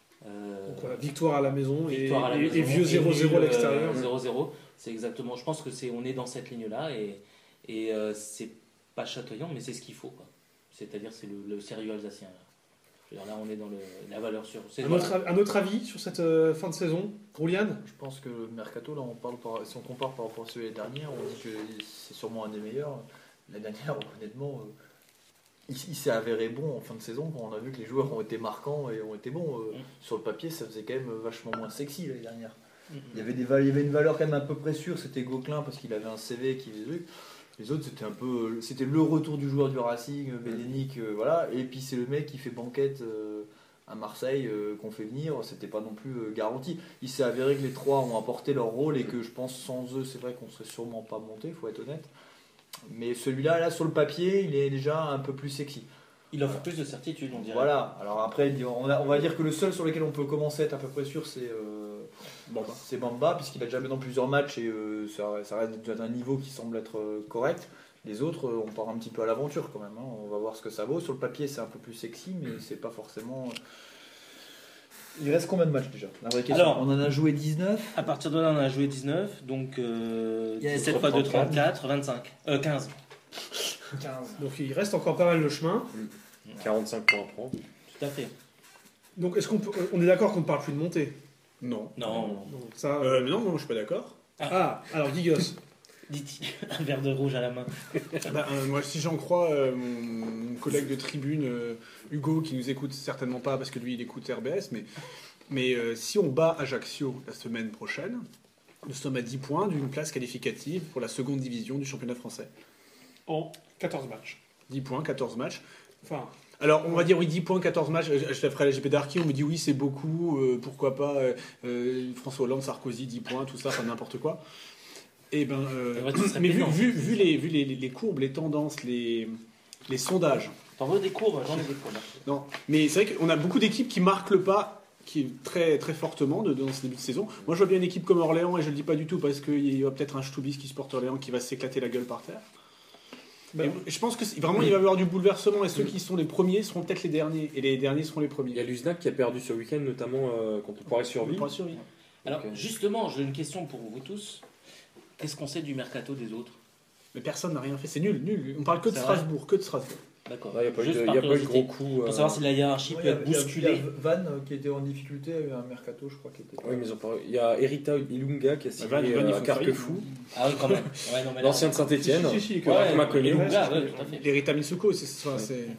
Euh, Donc voilà, victoire à la maison, Victoire à la et, et- maison, et vieux zéro zéro à nul, euh, l'extérieur. zéro zéro, c'est exactement. Je pense que c'est, on est dans cette ligne-là et, et euh, c'est pas chatoyant, mais c'est ce qu'il faut, quoi. C'est-à-dire c'est le, le sérieux alsacien. Là. Je veux dire, là, on est dans le, la valeur sûre. C'est Un voilà. autre, un autre avis sur cette euh, fin de saison, Rouliane? Je pense que le mercato, là, on parle par- si on compare par rapport à celui de l'année dernière, on dit que c'est sûrement un des meilleurs. La dernière, honnêtement, euh, il, il s'est avéré bon en fin de saison quand on a vu que les joueurs ont été marquants et ont été bons. Euh, Mm. Sur le papier, ça faisait quand même vachement moins sexy l'année dernière. Mhm. Il y avait, des, val- il y avait une valeur quand même à peu près sûre, c'était Gauquelin parce qu'il avait un C V qui faisait des trucs. Les autres, c'était un peu, c'était le retour du joueur du Racing, Bédénic, euh, voilà. Et puis c'est le mec qui fait banquette euh, à Marseille euh, qu'on fait venir. C'était pas non plus euh, garanti. Il s'est avéré que les trois ont apporté leur rôle et que je pense sans eux, c'est vrai qu'on serait sûrement pas monté, faut être honnête. Mais celui-là, là sur le papier, il est déjà un peu plus sexy. Il offre plus de certitude, on dirait. Voilà. Alors après, on, a- on va dire que le seul sur lequel on peut commencer à être à peu près sûr, c'est euh, Bamba. c'est Bamba, puisqu'il a déjà joué dans plusieurs matchs et euh, ça, ça reste d'un niveau qui semble être euh, correct. Les autres, euh, on part un petit peu à l'aventure quand même. hein. On va voir ce que ça vaut. Sur le papier, c'est un peu plus sexy, mais c'est pas forcément. Il reste combien de matchs déjà? La vraie question. Alors, on en a joué dix-neuf. À partir de là, on a joué dix-neuf, donc euh, Il y a sept fois deux, trente-quatre, vingt-cinq. Euh, quinze. quinze. Donc il reste encore pas mal de chemin. quarante-cinq points à prendre. Tout à fait. Donc, est-ce qu'on peut, on est d'accord qu'on ne parle plus de montée? Non. Non, Donc, ça. Euh, mais non, non, je suis pas d'accord. Ah, alors Gigos. dites un verre de rouge à la main. Bah, euh, moi, si j'en crois euh, mon, mon collègue de tribune, euh, Hugo, qui nous écoute certainement pas parce que lui, il écoute R B S, mais, mais euh, si on bat Ajaccio la semaine prochaine, nous sommes à dix points d'une place qualificative pour la seconde division du championnat français. En quatorze matchs. dix points, quatorze matchs. Enfin, Alors, on va dire oui, dix points, quatorze matchs. Je, je la ferai à la G P d'Arki, on me dit oui, c'est beaucoup, euh, pourquoi pas euh, euh, François Hollande, Sarkozy, dix points, tout ça, enfin n'importe quoi. Et ben, euh, Ouais, tout serait mais vu, payant. vu, vu, les, vu les, les courbes, les tendances, les, les sondages, T'en veux des courbes? J'en ai des courbes. non, mais c'est vrai qu'on a beaucoup d'équipes qui marquent le pas qui est très, très fortement de, dans ce début de saison. Moi, je vois bien une équipe comme Orléans, et je le dis pas du tout parce qu'il y a peut-être un Stubis qui supporte Orléans qui va s'éclater la gueule par terre. ben, Et je pense que c'est- vraiment il va y avoir du bouleversement et ceux qui sont les premiers seront peut-être les derniers et les derniers seront les premiers. Il y a l'Uznac qui a perdu ce week-end, notamment euh, contre Paris-Survie. Pas sûr, oui. Alors, Ok. justement, j'ai une question pour vous tous. Qu'est-ce qu'on sait du mercato des autres? Mais personne n'a rien fait, c'est nul, nul. On parle que de C'est vrai. Strasbourg, que de Strasbourg. D'accord. Il n'y a pas eu Juste de, par y a pas eu de curiosité. gros coups. Pour euh, savoir si la hiérarchie Ouais, peut il y a- être il y a- bousculée. il y a Van euh, qui était en difficulté, a eu un mercato, je crois, qui était. Oui, mais ils ont pas- il y a Erita Ilunga qui a signé Van- Van, ils euh, font à Carquefou, Ah oui, quand même. Ouais, non, mais là- l'ancien de Saint-Etienne, Si, si, si, que- que Ouais, Marc m'a connu. et Ouais, Lunga, c'est- ouais, tout à fait. Les Rita Mitsuko, c'est. c'est- c'est-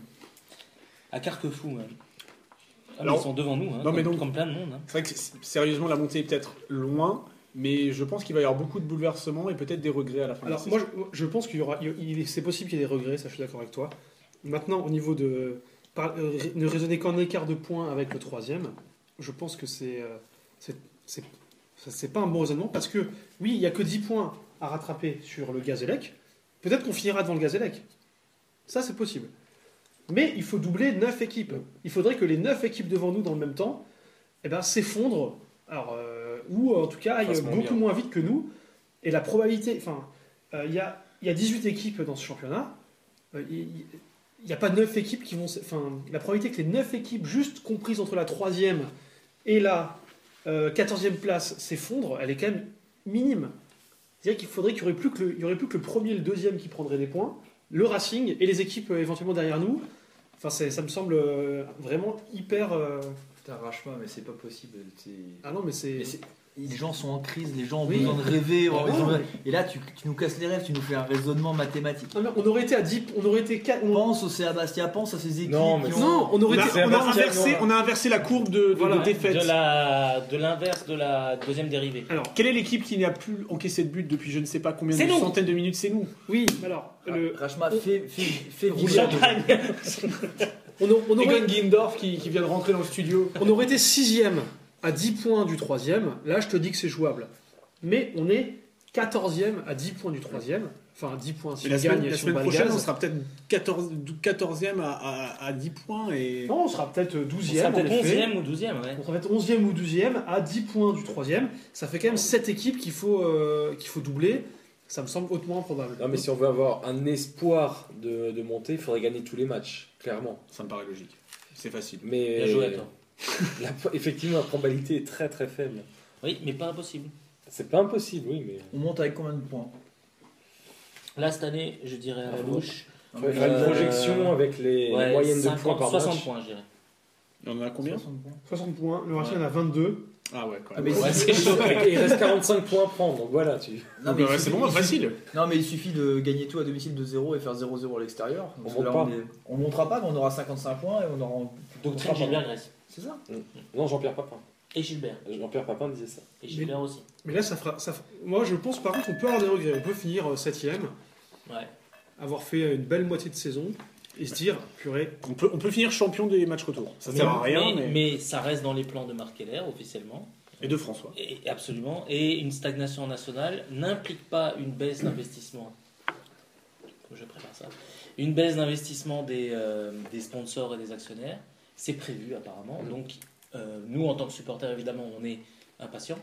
À Carquefou, même. Ah, mais Alors- ils sont devant nous, hein, Non, mais comme, donc- comme plein de monde. Hein. C'est vrai que c'est- sérieusement, la montée est peut-être loin, mais je pense qu'il va y avoir beaucoup de bouleversements et peut-être des regrets à la fin alors, de la moi, je, je pense qu'il y aura. il- il- c'est possible qu'il y ait des regrets, ça, je suis d'accord avec toi. Maintenant, au niveau de. par- euh, ré- ne raisonner qu'en écart de points avec le troisième, je pense que c'est. euh, c'est, c'est, ça, c'est pas un bon raisonnement parce que, oui, il n'y a que dix points à rattraper sur le Gazélec. Peut-être qu'on finira devant le Gazélec. Ça, c'est possible. Mais il faut doubler neuf équipes. Il faudrait que les neuf équipes devant nous, dans le même temps, eh ben, s'effondrent. Alors, euh, ou en tout cas aillent Fasse moins beaucoup bien. moins vite que nous. Et la probabilité. Enfin, euh, il y, a, il y a dix-huit équipes dans ce championnat. Euh, Il n'y a pas neuf équipes qui vont. s- Enfin, la probabilité que les neuf équipes, juste comprises entre la troisième et la euh, quatorzième place, s'effondrent, elle est quand même minime. C'est-à-dire qu'il faudrait qu'il n'y aurait, plus que le- il y aurait plus que le premier et le deuxième qui prendraient des points, le Racing et les équipes euh, éventuellement derrière nous. Enfin, c'est- ça me semble euh, vraiment hyper. euh, Putain, arrache-moi, mais c'est pas possible. c'est- Ah non, mais c'est. Mais c'est- Les gens sont en crise, les gens ont Oui. besoin de rêver. Ah ils ont- ouais. Et là, tu, tu nous casses les rêves, tu nous fais un raisonnement mathématique. Non, mais on aurait été à dix. On aurait été quatre. on- Pense au C A Bastia, pense à ces équipes Non, mais qui ont. Non, on On aurait a, été. c'est on a un inversé, Bastia, on a inversé la courbe de, de- Voilà, de défaite. De la, de l'inverse de la deuxième dérivée. Alors, Quelle est l'équipe qui n'a plus encaissé de but depuis je ne sais pas combien C'est de nous. centaines de minutes? C'est nous. oui, alors. le- Rachma, fais, fais, fais Rouge vibrer. Champagne. on, a- on aurait, Egon Guindorf qui, qui vient de rentrer dans le studio. on aurait été sixième à dix points du troisième. Là, je te dis que c'est jouable. Mais on est quatorzième à dix points du troisième. Enfin, à dix points si Et on la semaine, gagne. la si on semaine bat le prochaine, Gaz. on sera peut-être quatorze quatorzième à, à, à dix points. Et... Non, on sera peut-être On sera douzième. peut-être en effet. onzième ou douzième, ouais. On sera peut-être onzième ou douzième à dix points du troisième. Ça fait quand même sept équipes qu'il faut, euh, qu'il faut doubler. Ça me semble hautement improbable. Non, mais si on veut avoir un espoir de, de monter, il faudrait gagner tous les matchs, clairement. Ça me paraît logique. C'est facile. Mais Bien joué à toi. la- effectivement, la probabilité est très très faible. Oui, mais pas impossible. C'est pas impossible, oui, mais. On monte avec combien de points? Là, cette année, je dirais à la louche. Il faudrait faire une Euh, projection avec les, les ouais, moyennes de cinquante, points par soixante match. points, je dirais. Il y en a combien? soixante points. soixante points. Le Racing en a vingt-deux. Ah ouais, quand Ah, même. mais Ouais, si- c'est chaud. Il reste quarante-cinq points à prendre, donc voilà. Tu... Non, Donc, mais ouais, il c'est suffit- bon, il facile. suffit- Non, mais il suffit de gagner tout à domicile de zéro et faire zéro zéro à l'extérieur. On Parce monte que là, pas. on, est- on montera pas, mais on aura cinquante-cinq points et on aura. on Doctrine montera pas. Gilbert Grèce. C'est ça. Non, Jean-Pierre Papin. Et Gilbert. Jean-Pierre Papin disait ça. Et Gilbert aussi. Mais là, ça fera, ça fera- Moi, je pense par contre qu'on peut avoir des regrets. On peut finir euh, septième, Ouais. avoir fait une belle moitié de saison et se dire, purée, On peut, on peut finir champion des matchs retour. Ça sert à rien, mais, mais... mais ça reste dans les plans de Marc Keller, officiellement. Et de François. Et, absolument. Et une stagnation nationale n'implique pas une baisse d'investissement. Je prépare ça. Une baisse d'investissement des, euh, des sponsors et des actionnaires. C'est prévu apparemment. Donc, euh, nous, en tant que supporters, évidemment, on est impatients.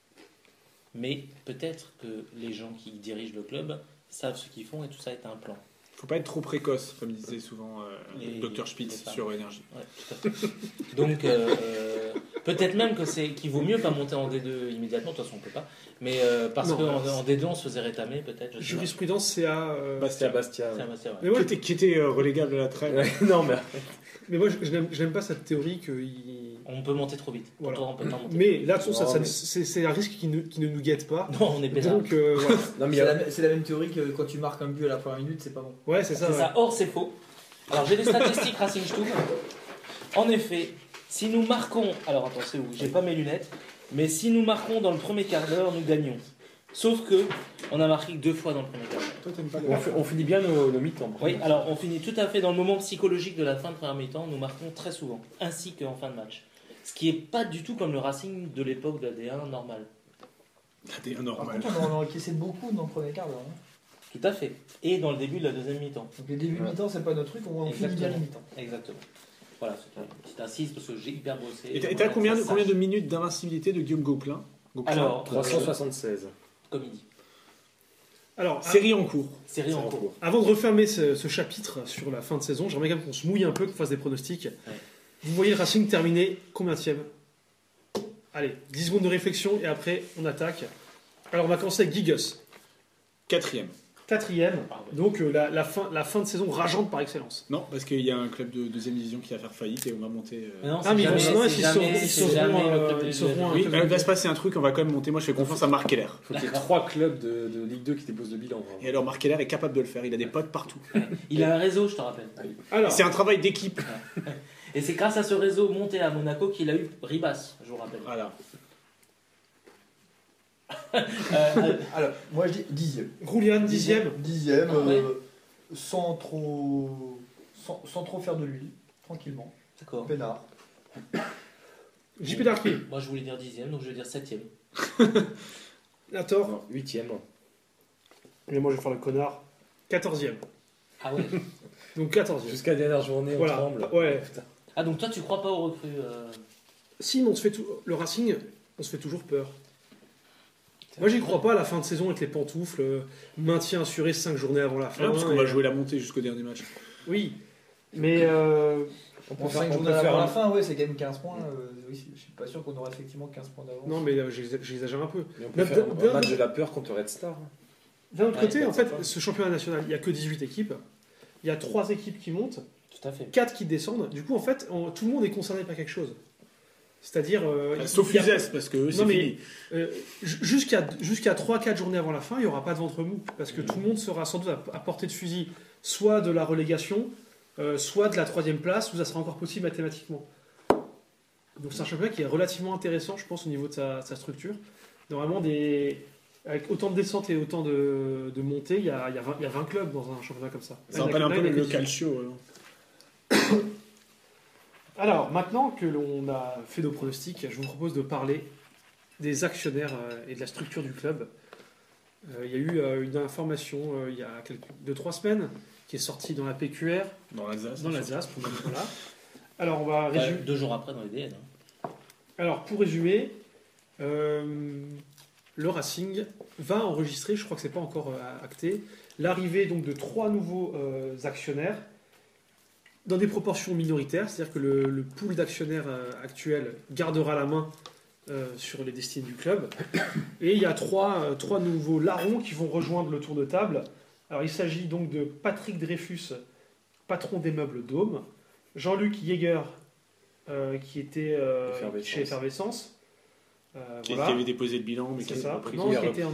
Mais peut-être que les gens qui dirigent le club savent ce qu'ils font et tout ça est un plan. Faut pas être trop précoce, comme disait souvent euh, Les- docteur les Spitz femmes. sur Énergie. Ouais, tout à fait. Donc, euh, euh, peut-être même que c'est qu'il vaut mieux pas monter en D deux immédiatement. De toute façon, on peut pas. Mais euh, parce Non, qu'en alors, en D deux, on se faisait rétamer, peut-être. je sais pas. jurisprudence, c'est à. euh, Bastia, Bastia. C'est un- c'est vrai. Mais moi, Qui était, qui était, euh, relégable à la trêve. Ouais, non, mais mais moi, je, je n'aime, je n'aime pas cette théorie qu'il On On peut monter trop vite. Voilà. Pourtant, on peut pas monter. Mais là, de toute façon, Non, ça- ça- mais- c'est c'est un risque qui ne, qui ne nous guette pas. Non, on est pétard. Donc, euh, voilà. Non, mais il y C'est a- la, c'est la même théorie que quand tu marques un but à la première minute, c'est pas bon. Ouais, c'est ça. C'est ouais. ça. Or, c'est faux. Alors, j'ai des statistiques Racing Stube. En effet, si nous marquons. Alors, attends, c'est où? J'ai pas mes lunettes. Mais si nous marquons dans le premier quart d'heure, nous gagnons. Sauf que on a marqué que deux fois dans le premier quart d'heure. Toi, t'aimes pas les on, fi- on finit bien nos, nos mi-temps. Oui, alors on finit tout à fait dans le moment psychologique de la fin de première mi-temps. Nous marquons très souvent, ainsi qu'en fin de match. Ce qui est pas du tout comme le Racing de l'époque de la D un normal. T'es un Par normal. contre, on a encaissé beaucoup dans le premier quart d'heure. hein. Tout à fait. Et dans le début de la deuxième mi-temps. Donc les débuts de Ouais. mi-temps, c'est pas notre truc, on, on finit bien les Exactement. mi-temps. Exactement. Voilà, c'est une petite assise parce que j'ai hyper bossé. Et t'as- et On t'as va combien, faire de- ça combien sache, de minutes d'invincibilité de Guillaume Gauquelin Gauquelin Alors, trois cent soixante-seize. comme il dit. Alors, Série en cours. Série en cours. avant de refermer ce, ce chapitre sur la fin de saison, j'aimerais quand même qu'on se mouille un peu, qu'on fasse des pronostics. Vous voyez le Racing terminer combienième? Allez, dix secondes de réflexion et après on attaque. Alors on va commencer avec Gigas, Quatrième. quatrième. Ah ouais. Donc euh, la, la fin, la fin de saison rageante par excellence. Non, parce qu'il y a un club de deuxième division qui va faire faillite et on va monter. euh, Mais non, Ah, c'est mais ils vont- jamais- non, c'est s'ils jamais- sauront- ils c'est sauront, jamais le euh, club de ils sauront un Oui, club il de- va se passer un truc, on va quand même monter. Moi, je fais confiance à Marc Keller. Il faut qu'il y ait trois clubs de, de Ligue deux qui déposent le bilan. vraiment. Et alors, Marc Keller est capable de le faire. Il a des potes partout. Il a un réseau, je te rappelle. Alors, C'est un travail d'équipe. Et c'est grâce à ce réseau monté à Monaco qu'il a eu Ribas, je vous rappelle. Voilà. Euh, Alors, moi je dis dixième. Roulian, dixième. Dixième, Ah ouais. euh, sans trop. Sans, sans trop faire de l'huile, tranquillement. D'accord. Peinard. J P Darky, Moi je voulais dire dixième, donc je vais dire septième. Nator, Non, huitième. et moi je vais faire le connard, quatorzième. Ah ouais. Donc quatorzième. Jusqu'à la dernière journée, on Voilà. tremble. Ouais. Ah donc toi tu crois pas aux recrues euh, Si, mais on se fait tout... le Racing, on se fait toujours peur. Moi j'y crois pas à la fin de saison avec les pantoufles, euh, maintien assuré cinq journées avant la fin. Ah, parce qu'on et- va jouer la montée jusqu'au dernier match. Oui, mais euh, On peut Bon, faire, cinq on journées peut avant faire la un- fin, ouais, c'est quand même quinze points. euh, oui, je suis pas sûr qu'on aura effectivement quinze points d'avance. non mais euh, j'exa- j'exagère un peu. mais on peut D'un- faire d'un- un match de la peur contre Red Star. D'un autre Ouais, côté, c'est en fait, sympa. ce championnat national, il n'y a que dix-huit équipes. Il y a trois équipes qui montent, Tout à fait. quatre qui descendent. Du coup, en fait, on- tout le monde est concerné par quelque chose. C'est-à-dire... euh, il- Sauf il y a- Uzès, parce que eux, c'est Non, mais- fini. euh, ju- jusqu'à jusqu'à trois quatre journées avant la fin, il n'y aura pas de ventre mou. Parce que tout le monde sera sans doute à, à portée de fusil, soit de la relégation, euh, soit de la troisième place, où ça sera encore possible mathématiquement. Donc c'est un championnat qui est relativement intéressant, je pense, au niveau de sa, sa structure. Normalement, des... avec autant de descentes et autant de, de montées, il y, a, il, y a vingt, il y a vingt clubs dans un championnat comme ça. Ça Là, il y rappelle en a- un là, peu il y en a le que dix-huit. calcio. euh. Alors, maintenant que l'on a fait nos pronostics, je vous propose de parler des actionnaires euh, et de la structure du club. Euh, il y a eu euh, une information euh, il y a quelques, deux trois semaines qui est sortie dans la P Q R, Dans l'Alsace. dans l'Alsace. pour- voilà. Alors, on va Enfin, résumer. deux jours après dans les D N. hein. Alors, pour résumer, euh, le Racing va enregistrer, je crois que c'est pas encore euh, acté, l'arrivée donc de trois nouveaux euh, actionnaires dans des proportions minoritaires, c'est-à-dire que le, le pool d'actionnaires euh, actuel gardera la main euh, sur les destinées du club. Et il y a trois, euh, trois nouveaux larrons qui vont rejoindre le tour de table. Alors, il s'agit donc de Patrick Dreyfus, patron des meubles Dôme, Jean-Luc Yeager, euh, qui était euh, Effervescence. chez Effervescence. Euh, Qui, voilà. qui avait déposé le bilan, mais qui C'est a ça. repris. Non, qui a qui était en-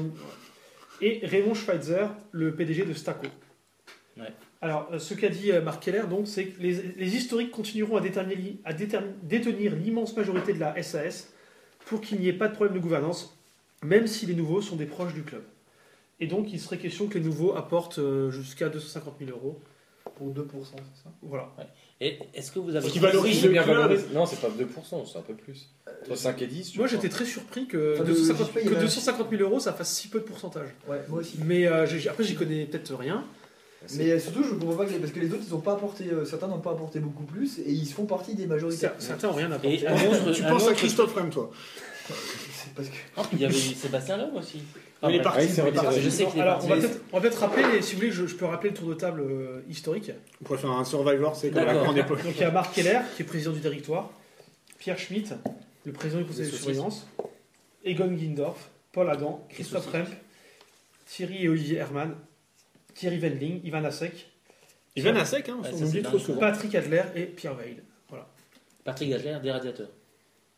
Et Raymond Schweitzer, le P D G de Staco. Ouais. Alors, euh, ce qu'a dit euh, Marc Keller, donc, c'est que les, les historiques continueront à, déterminer- à déterminer- détenir l'immense majorité de la S A S pour qu'il n'y ait pas de problème de gouvernance, même si les nouveaux sont des proches du club. Et donc, il serait question que les nouveaux apportent euh, jusqu'à deux cent cinquante mille euros. Pour deux pour cent, c'est ça. Voilà. Et est-ce que vous avez. Ce qui valorise C'est le bien club. valorisé. Non, c'est pas deux pour cent, c'est un peu plus. Entre cinq et dix. je Moi, crois. j'étais très surpris que, Enfin, deux cent cinquante je sais pas, il y que avait un- deux cent cinquante mille euros, ça fasse si peu de pourcentage. Ouais, moi aussi. Mais euh, j'ai- après, j'y connais peut-être rien. Mais euh, surtout, je ne comprends pas que les- parce que les autres, ils ont pas apporté, euh, certains n'ont pas apporté beaucoup plus et ils font partie des majoritaires. Certains n'ont rien apporté. Et un autre, Tu un penses à autre- Christophe Rem, toi. C'est parce que. Non, puis il y avait eu Sébastien Loeb aussi. Il est bref. parti. Ah, il s'est il est retiré. parti. Je sais qu'il est Alors, parti. on va peut-être on va peut-être rappeler, et si vous voulez, je, je peux rappeler le tour de table euh, historique. On pourrait faire un Survivor, c'est comme à la D'accord. grande époque. Donc, il y a Marc Keller, qui est président du directoire, Pierre Schmitt, le président du conseil de saucisses. surveillance, Egon Guindorf, Paul Adam, Christophe saucisses. Remp, Thierry et Olivier Hermann, Thierry Wendling, Ivan Asek, Il vient à sec, hein. Ouais, on ça, oublie c'est trop dingue. souvent. Patrick Adler et Pierre Veil. Patrick Gagler, des radiateurs.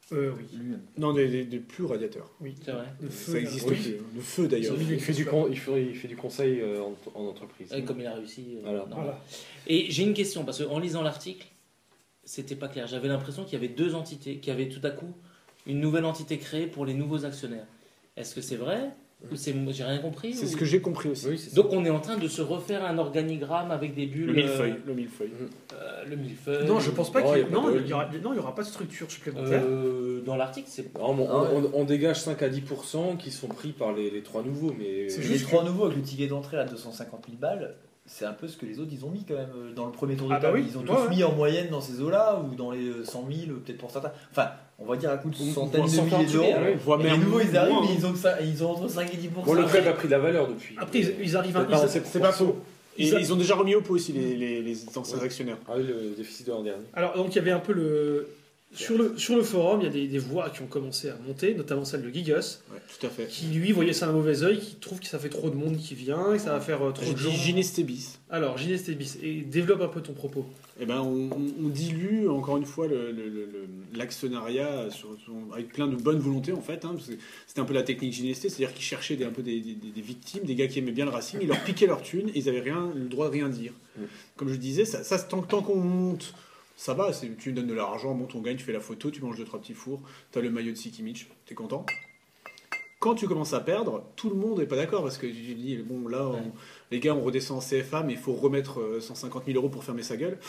Euh, oui. Lui-même. Non, des, des, des plus radiateurs. Oui. C'est vrai. Le feu, Ça là, existe oui. plus. Le feu d'ailleurs. Il, il fait du con- il, fait, il fait du conseil euh, en, en entreprise. Et comme il a réussi. euh, Voilà. non. Voilà. Et j'ai une question, parce qu'en lisant l'article, c'était pas clair. J'avais l'impression qu'il y avait deux entités, qu'il y avait tout à coup une nouvelle entité créée pour les nouveaux actionnaires. Est-ce que c'est vrai ou c'est j'ai rien compris C'est ou- ce que j'ai compris aussi. Oui, c'est ça. Donc on est en train de se refaire un organigramme avec des bulles. Le millefeuille. euh, Le millefeuille. euh, le millefeuille. Non, je pense pas Non, qu'il il y a pas non, de- il y aura... non, il y aura pas de structure supplémentaire. Euh, dans l'article, c'est Non, mais on, Ah ouais. on- on dégage cinq à dix pour cent qui sont pris par les, les trois nouveaux. Mais C'est Les juste trois nouveaux avec le ticket d'entrée à deux cent cinquante mille balles, c'est un peu ce que les autres ils ont mis quand même euh, dans le premier tour de Ah bah table. oui, Ils ont ouais, tous ouais. mis en moyenne dans ces eaux-là ou dans les euh, cent mille peut-être pour certains. Enfin, on va dire à coup de On- centaines on de s'en fait milliers entuber, d'euros. ouais. Voire Et les même nouveaux ils arrivent, moins, mais hein. ils ont, que ça- ils ont entre cinq et dix pour cent. bon, le club a pris de la valeur depuis. Après, ils, ils arrivent à... Peut-être pas ils- en sept C'est pas pour cent. faux. Et Ils a- ils ont déjà remis au pot aussi les, les, les anciens actionnaires. Ah oui, le déficit de l'an dernier. Alors, donc, il y avait un peu le... Sur le, sur le forum, il y a des, des voix qui ont commencé à monter, notamment celle de Gigas, Ouais, tout à fait. qui lui voyait ça d'un mauvais œil, qui trouve que ça fait trop de monde qui vient, que ça va faire euh, trop Je de dis gens. Ginestébis. Alors, Ginès Tébis, et développe un peu ton propos. Eh ben, on, on- on dilue encore une fois le- le- le- le- l'actionnariat sur- sur- avec plein de bonne volonté en fait. Hein, parce que c'était un peu la technique Ginesté, c'est-à-dire qu'ils cherchaient des, un peu des, des- des victimes, des gars qui aimaient bien le Racing, ils leur piquaient leur thune et ils avaient rien, le droit de rien dire. Mm. Comme je disais, ça, ça tant, tant qu'on monte, ça va. c'est- Tu donnes de l'argent, monte, on gagne, tu fais la photo, tu manges deux trois petits fours, t'as le maillot de Sikimic, t'es content. Quand tu commences à perdre, tout le monde n'est pas d'accord parce que tu te dis bon là, on- Ouais. les gars, on redescend en C F A, mais il faut remettre euh, cent cinquante mille euros pour fermer sa gueule.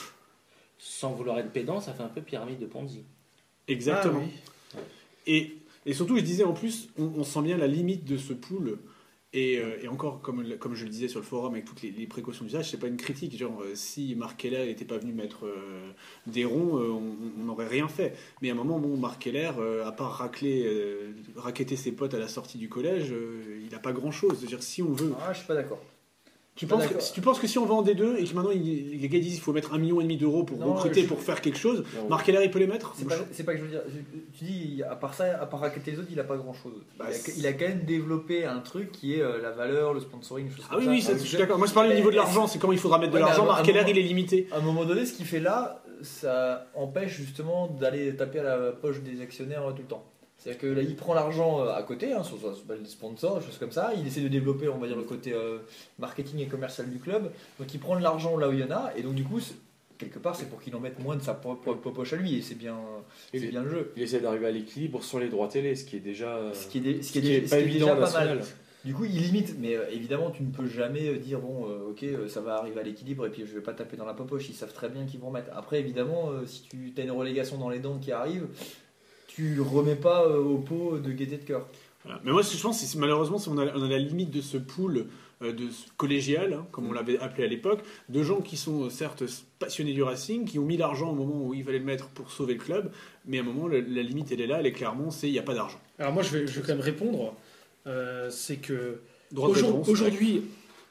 sans vouloir être pédant, ça fait un peu pyramide de Ponzi. Exactement. Ah oui. Et, et surtout, je disais en plus, on, on sent bien la limite de ce pool. Et, euh, et encore, comme, le- comme je le disais sur le forum, avec toutes les, les précautions d'usage, c'est pas une critique. Genre, euh, si Marc Keller n'était pas venu mettre euh, des ronds, euh, on n'aurait rien fait. Mais à un moment, bon, Marc Keller, euh, à part racler, euh, raqueter ses potes à la sortie du collège, euh, il n'a pas grand-chose. C'est-à-dire, si on veut. Ah, je suis pas d'accord. Tu Pas penses, que, d'accord. si tu penses que si on va en D deux et que maintenant il- les gars disent qu'il faut mettre un million et demi d'euros pour Non, recruter, je- pour faire quelque chose, Non. Marc Keller il peut les mettre C'est pas, c'est pas que je veux dire. Je- Tu dis, à part ça, à part raqueter les autres, il a pas grand chose. Bah, il, a, c'est- il a quand même développé un truc qui est euh, la valeur, le sponsoring, une chose Ah comme oui, ça. oui, ça, Donc, je suis d'accord. Moi je parlais au niveau de l'argent, c'est comment il faudra mettre de Ouais, mais l'argent. à- Marc à Keller moment- il est limité. À un moment donné, ce qu'il fait là, ça empêche justement d'aller taper à la poche des actionnaires euh, tout le temps. C'est-à-dire que là, il prend l'argent euh, à côté, hein, sur, sur, sur les sponsors, des choses comme ça. Il essaie de développer, on va dire, le côté euh, marketing et commercial du club. Donc il prend de l'argent là où il y en a, et donc du coup, c'est- quelque part, c'est pour qu'il en mette moins de sa propre poche à lui, et c'est bien, c'est Il- bien le jeu. Il essaie d'arriver à l'équilibre sur les droits télé, ce qui est déjà, Ce qui est, dé- ce qui est, ce qui dé- est ce pas qui est évident déjà au pas mal. national. Du coup, il limite, mais euh, évidemment, tu ne peux jamais euh, dire bon, euh, ok, euh, ça va arriver à l'équilibre et puis je vais pas taper dans la poche. Ils savent très bien qu'ils vont remettre. Après, évidemment, euh, si tu as une relégation dans les dents qui arrive, tu remets pas euh, au pot de gaieté de cœur. Voilà. Mais moi je pense que c'est- malheureusement si on a, on a la limite de ce pool euh, de ce collégial, hein, comme on l'avait appelé à l'époque, de gens qui sont euh, certes passionnés du Racing, qui ont mis l'argent au moment où il fallait le mettre pour sauver le club, mais à un moment le- la limite elle est là, elle est clairement, c'est il n'y a pas d'argent. Alors moi, je vais, je vais quand même répondre. Euh, c'est que Droit de Aujourd- réponse, aujourd'hui,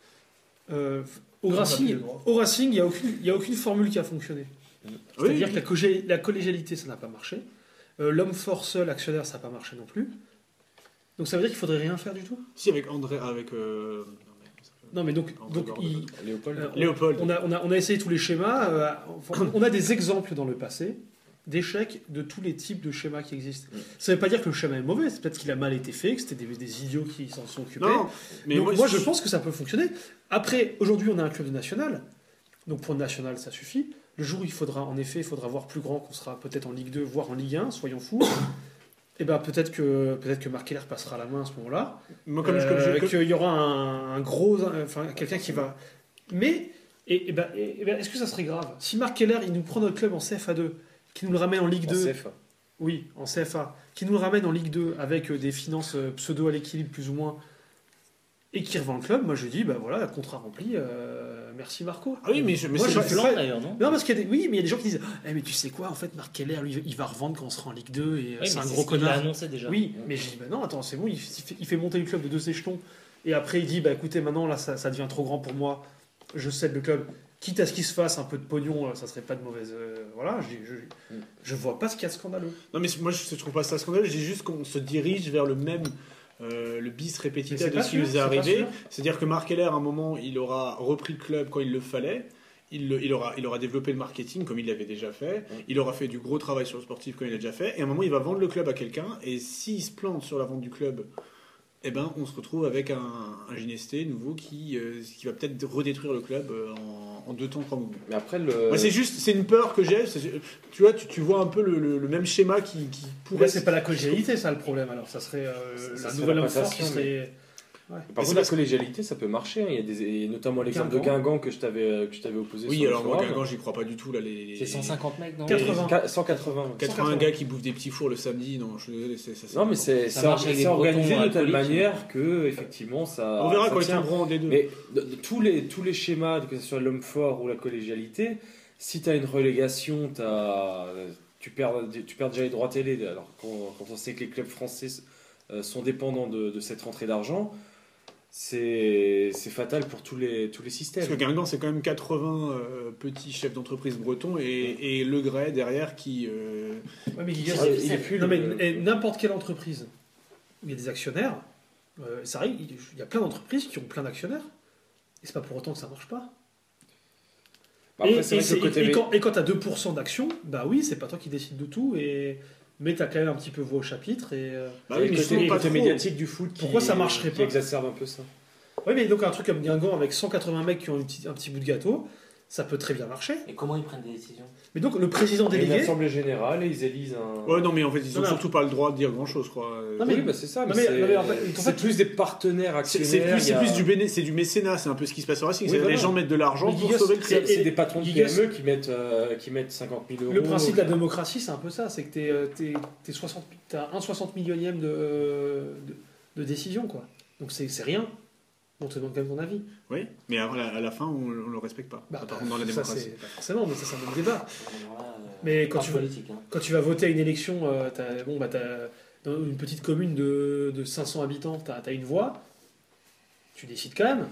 euh, au On a plus Racing, le droit. au Racing, il n'y a, aucune- il y a aucune formule qui a fonctionné. Oui, C'est-à-dire oui. que la, cogé- la collégialité, ça n'a pas marché. Euh, L'homme fort seul, actionnaire, ça n'a pas marché non plus. Donc ça veut dire qu'il faudrait rien faire du tout. Si avec André, avec euh, Non, mais donc, André donc Gordon. il- Léopold. euh, Léopold. on a, on, a, on a essayé tous les schémas. euh, enfin, on a des exemples dans le passé d'échecs de tous les types de schémas qui existent. Mm. Ça ne veut pas dire que le schéma est mauvais, c'est peut-être qu'il a mal été fait, que c'était des, des idiots qui s'en sont occupés. Non, mais donc, moi, moi, je pense que ça peut fonctionner. Après, aujourd'hui, on a un club de national. Donc pour le national, ça suffit. Le jour où il faudra, en effet, il faudra voir plus grand, qu'on sera peut-être en Ligue deux, voire en Ligue un, soyons fous. Et ben peut-être que peut-être que Marc Keller passera la main à ce moment-là. moi comme je, Euh, comme je- comme- qu'il y aura un, un gros, enfin quelqu'un qui va. Mais et, et ben, et- et ben, est-ce que ça serait grave si Marc Keller il nous prend notre club en C F A deux, qui nous le ramène en Ligue En deux, C F A. oui, en C F A, qui nous le ramène en Ligue deux avec euh, des finances euh, pseudo à l'équilibre plus ou moins, et qui revend le club, moi je dis, bah voilà, contrat rempli, euh, merci Marco. Ah oui, mais je, mais Moi, c'est je pas- fais Plan pas- d'ailleurs, non Non, parce qu'il y a des, oui, mais il y a des gens qui disent, eh, mais tu sais quoi, en fait, Marc Keller, lui, il va revendre quand on sera en Ligue deux, et euh, Oui, c'est mais un c'est gros ce qu'il a connard. annoncé déjà. Oui, mais je dis, bah non, attends, c'est bon, il, il fait, il fait monter le club de deux échelons, et après il dit, bah écoutez, maintenant là, ça, ça devient trop grand pour moi, je cède le club. Quitte à ce qu'il se fasse un peu de pognon, euh, ça serait pas de mauvaise. euh, voilà, je, je, Mm. je vois pas ce qu'il y a de scandaleux. Non, mais moi je, je trouve pas ça scandaleux, je dis juste qu'on se dirige vers le même, euh, le bis Mais répétitif c'est de pas ce qui sûr, nous est c'est pas arrivé. sûr. C'est-à-dire que Marc Keller, à un moment, il aura repris le club quand il le fallait. il, le- il aura, il aura développé le marketing comme il l'avait déjà fait. Il aura fait du gros travail sur le sportif comme il l'a déjà fait. Et à un moment, il va vendre le club à quelqu'un. Et s'il se plante sur la vente du club, eh ben, on se retrouve avec un, un Ginesté nouveau qui, euh, qui va peut-être redétruire le club euh, en, en deux temps, trois mouvements. Mais après, le. Moi, c'est juste, c'est une peur que j'ai. c'est- Tu vois, tu, tu vois un peu le, le- le même schéma qui, qui pourrait. Là, c'est pas la collégialité, ça, le problème. Alors, ça serait euh, Ça la serait nouvelle la homme fort qui passation, serait. Par Mais contre, c'est la parce- collégialité, ça peut marcher. hein. Il y a des, et notamment l'exemple de Guingamp. Guingamp que je t'avais que je t'avais opposé. Oui, sur le alors moi, forum. Guingamp, j'y crois pas du tout là. Les, C'est cent cinquante mecs, non quatre-vingts. Qua- cent quatre-vingts. ouais. quatre-vingts gars qui bouffent des petits fours le samedi. Non, je suis désolé, c'est ça. c'est Non, mais pas c'est Ça c'est marche avec c'est des organisé Bretons de telle alcooliques. manière que effectivement ça. bon. On verra ça quand ils tient. tomberont en D deux. Mais de- de tous les tous les schémas, que ce soit l'homme fort ou la collégialité, si tu as une relégation, t'as- tu perds tu perds déjà les droits télé. Alors quand, quand on sait que les clubs français euh, sont dépendants de, de cette rentrée d'argent, c'est c'est fatal pour tous les tous les systèmes. Parce que Guingamp, c'est quand même quatre-vingts euh, petits chefs d'entreprise bretons et, et Le Gray derrière qui. euh, Ouais, mais Guigas, Ah, c'est- il est plus non, mais le- et n'importe quelle entreprise où il y a des actionnaires, euh, ça arrive, il il y a plein d'entreprises qui ont plein d'actionnaires. Et c'est pas pour autant que ça marche pas. Bah, après, et, c'est et vrai que le c'est- côté et mé- quand, et quand tu as deux pour cent d'actions, bah oui, c'est pas toi qui décides de tout, et, mais tu as quand même un petit peu voix au chapitre. Et, euh, Bah le oui, mais côté, justement, le pas côté trop. médiatique du foot qui, Pourquoi ça marcherait qui pas exacerbe un peu ça. Oui, mais donc un truc comme Guingamp avec cent quatre-vingts mecs qui ont une petite- un petit bout de gâteau, ça peut très bien marcher. Et comment ils prennent des décisions? Mais donc le président Il y a une délégué. assemblée générale et ils élisent un. Ouais, non, mais en fait, ils ont Non, non. surtout pas le droit de dire grand chose, je crois. Non, mais- oui, bah c'est ça. non, Mais, mais- c'est non, mais en fait, en c'est fait, plus des partenaires C'est actionnaires. c'est plus, il y c'est a- plus du, béné- c'est du mécénat, c'est un peu ce qui se passe sur Racing. Oui, c'est voilà. Les gens mettent de l'argent Mais pour Guigas, sauver le c'est- club. C'est des patrons de Guigas- P M E qui mettent, euh, qui mettent cinquante mille euros. Le principe de la démocratie, c'est un peu ça, c'est que t'es, euh, t'es, t'es soixante, t'as un soixante millionième de, euh, de, de décision, quoi. Donc c'est, c'est rien. On te demande quand même ton avis. Oui, mais à la, à la fin, on, on le respecte pas. Bah, Par contre, dans la ça, démocratie. c'est pas forcément, mais ça, c'est un autre débat. Alors là, euh, Mais quand pas tu- politique, hein. Quand tu vas voter à une élection, euh, t'as, bon, bah, t'as, dans une petite commune de, de cinq cents habitants, tu as une voix, tu décides quand même.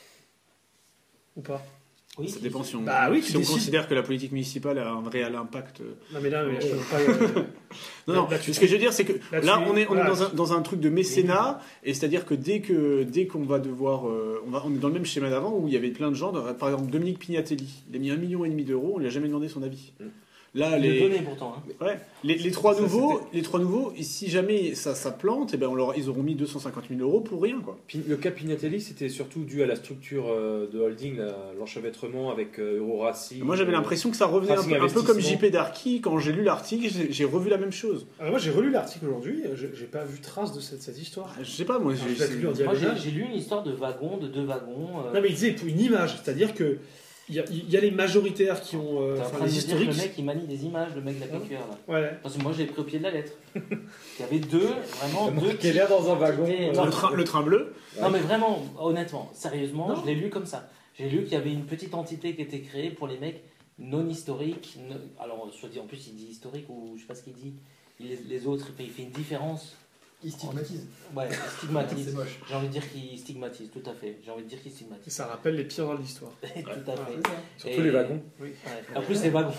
Ou pas? Oui, Ça si, dépend si. si on, Bah oui, tu si on décides. considère que la politique municipale a un réel impact. Non, mais là, mais je peux pas. euh, Non, non, Là, tu- ce que je veux dire, c'est que là, là, tu- on est, on est voilà. dans, un, dans un truc de mécénat, et c'est-à-dire que dès que dès qu'on va devoir. euh, on, va, on est dans le même schéma d'avant où il y avait plein de gens, dans- par exemple Dominique Pignatelli, il a mis un million et demi d'euros, on lui a jamais demandé son avis. Mm. Là, Il le les, donnait pourtant. Hein. ouais, les, les trois Ça, nouveaux, les trois nouveaux, et si jamais ça, ça plante, eh ben on leur, ils auront mis deux cent cinquante mille euros pour rien, quoi. Pi- Le cas Pignatelli, c'était surtout dû à la structure euh, de holding, la- l'enchevêtrement avec euh, Euro Racing. Moi, j'avais euh, l'impression que ça revenait un Racing peu, un peu comme Investissement. J P Darky. Quand j'ai lu l'article, j'ai- j'ai revu la même chose. Alors moi, j'ai relu l'article aujourd'hui, j'ai, j'ai pas vu trace de cette, cette histoire. Je sais pas, moi, Alors, j'ai. je l'ai lu en Moi, j'ai, diagonale. j'ai lu une histoire de wagon, de deux wagons. euh, Non, mais il disait pour une image, c'est-à-dire que il y, a- il y a les majoritaires qui ont. euh, T'es en enfin, train de les me dire que le historiques. mec il manie des images, le mec de la P Q R là. Ouais. Parce que moi je l'ai pris au pied de la lettre. Il y avait deux, vraiment deux. Marqué l'air dans un wagon. étaient- euh, Non, Le train, le train bleu. non, mais vraiment, honnêtement, sérieusement, Non. je l'ai lu comme ça. J'ai lu qu'il y avait une petite entité qui était créée pour les mecs non historiques. ne- Alors, soit dit en plus, il dit historique ou je sais pas ce qu'il dit. Il- Les, les autres, il fait une différence. Il stigmatise. Ouais, il stigmatise. C'est moche. J'ai envie de dire qu'il stigmatise, tout à fait. J'ai envie de dire qu'il Et stigmatise. ça rappelle les pires dans l'histoire. tout à fait. Surtout Et- les wagons. Ouais. En plus, les wagons.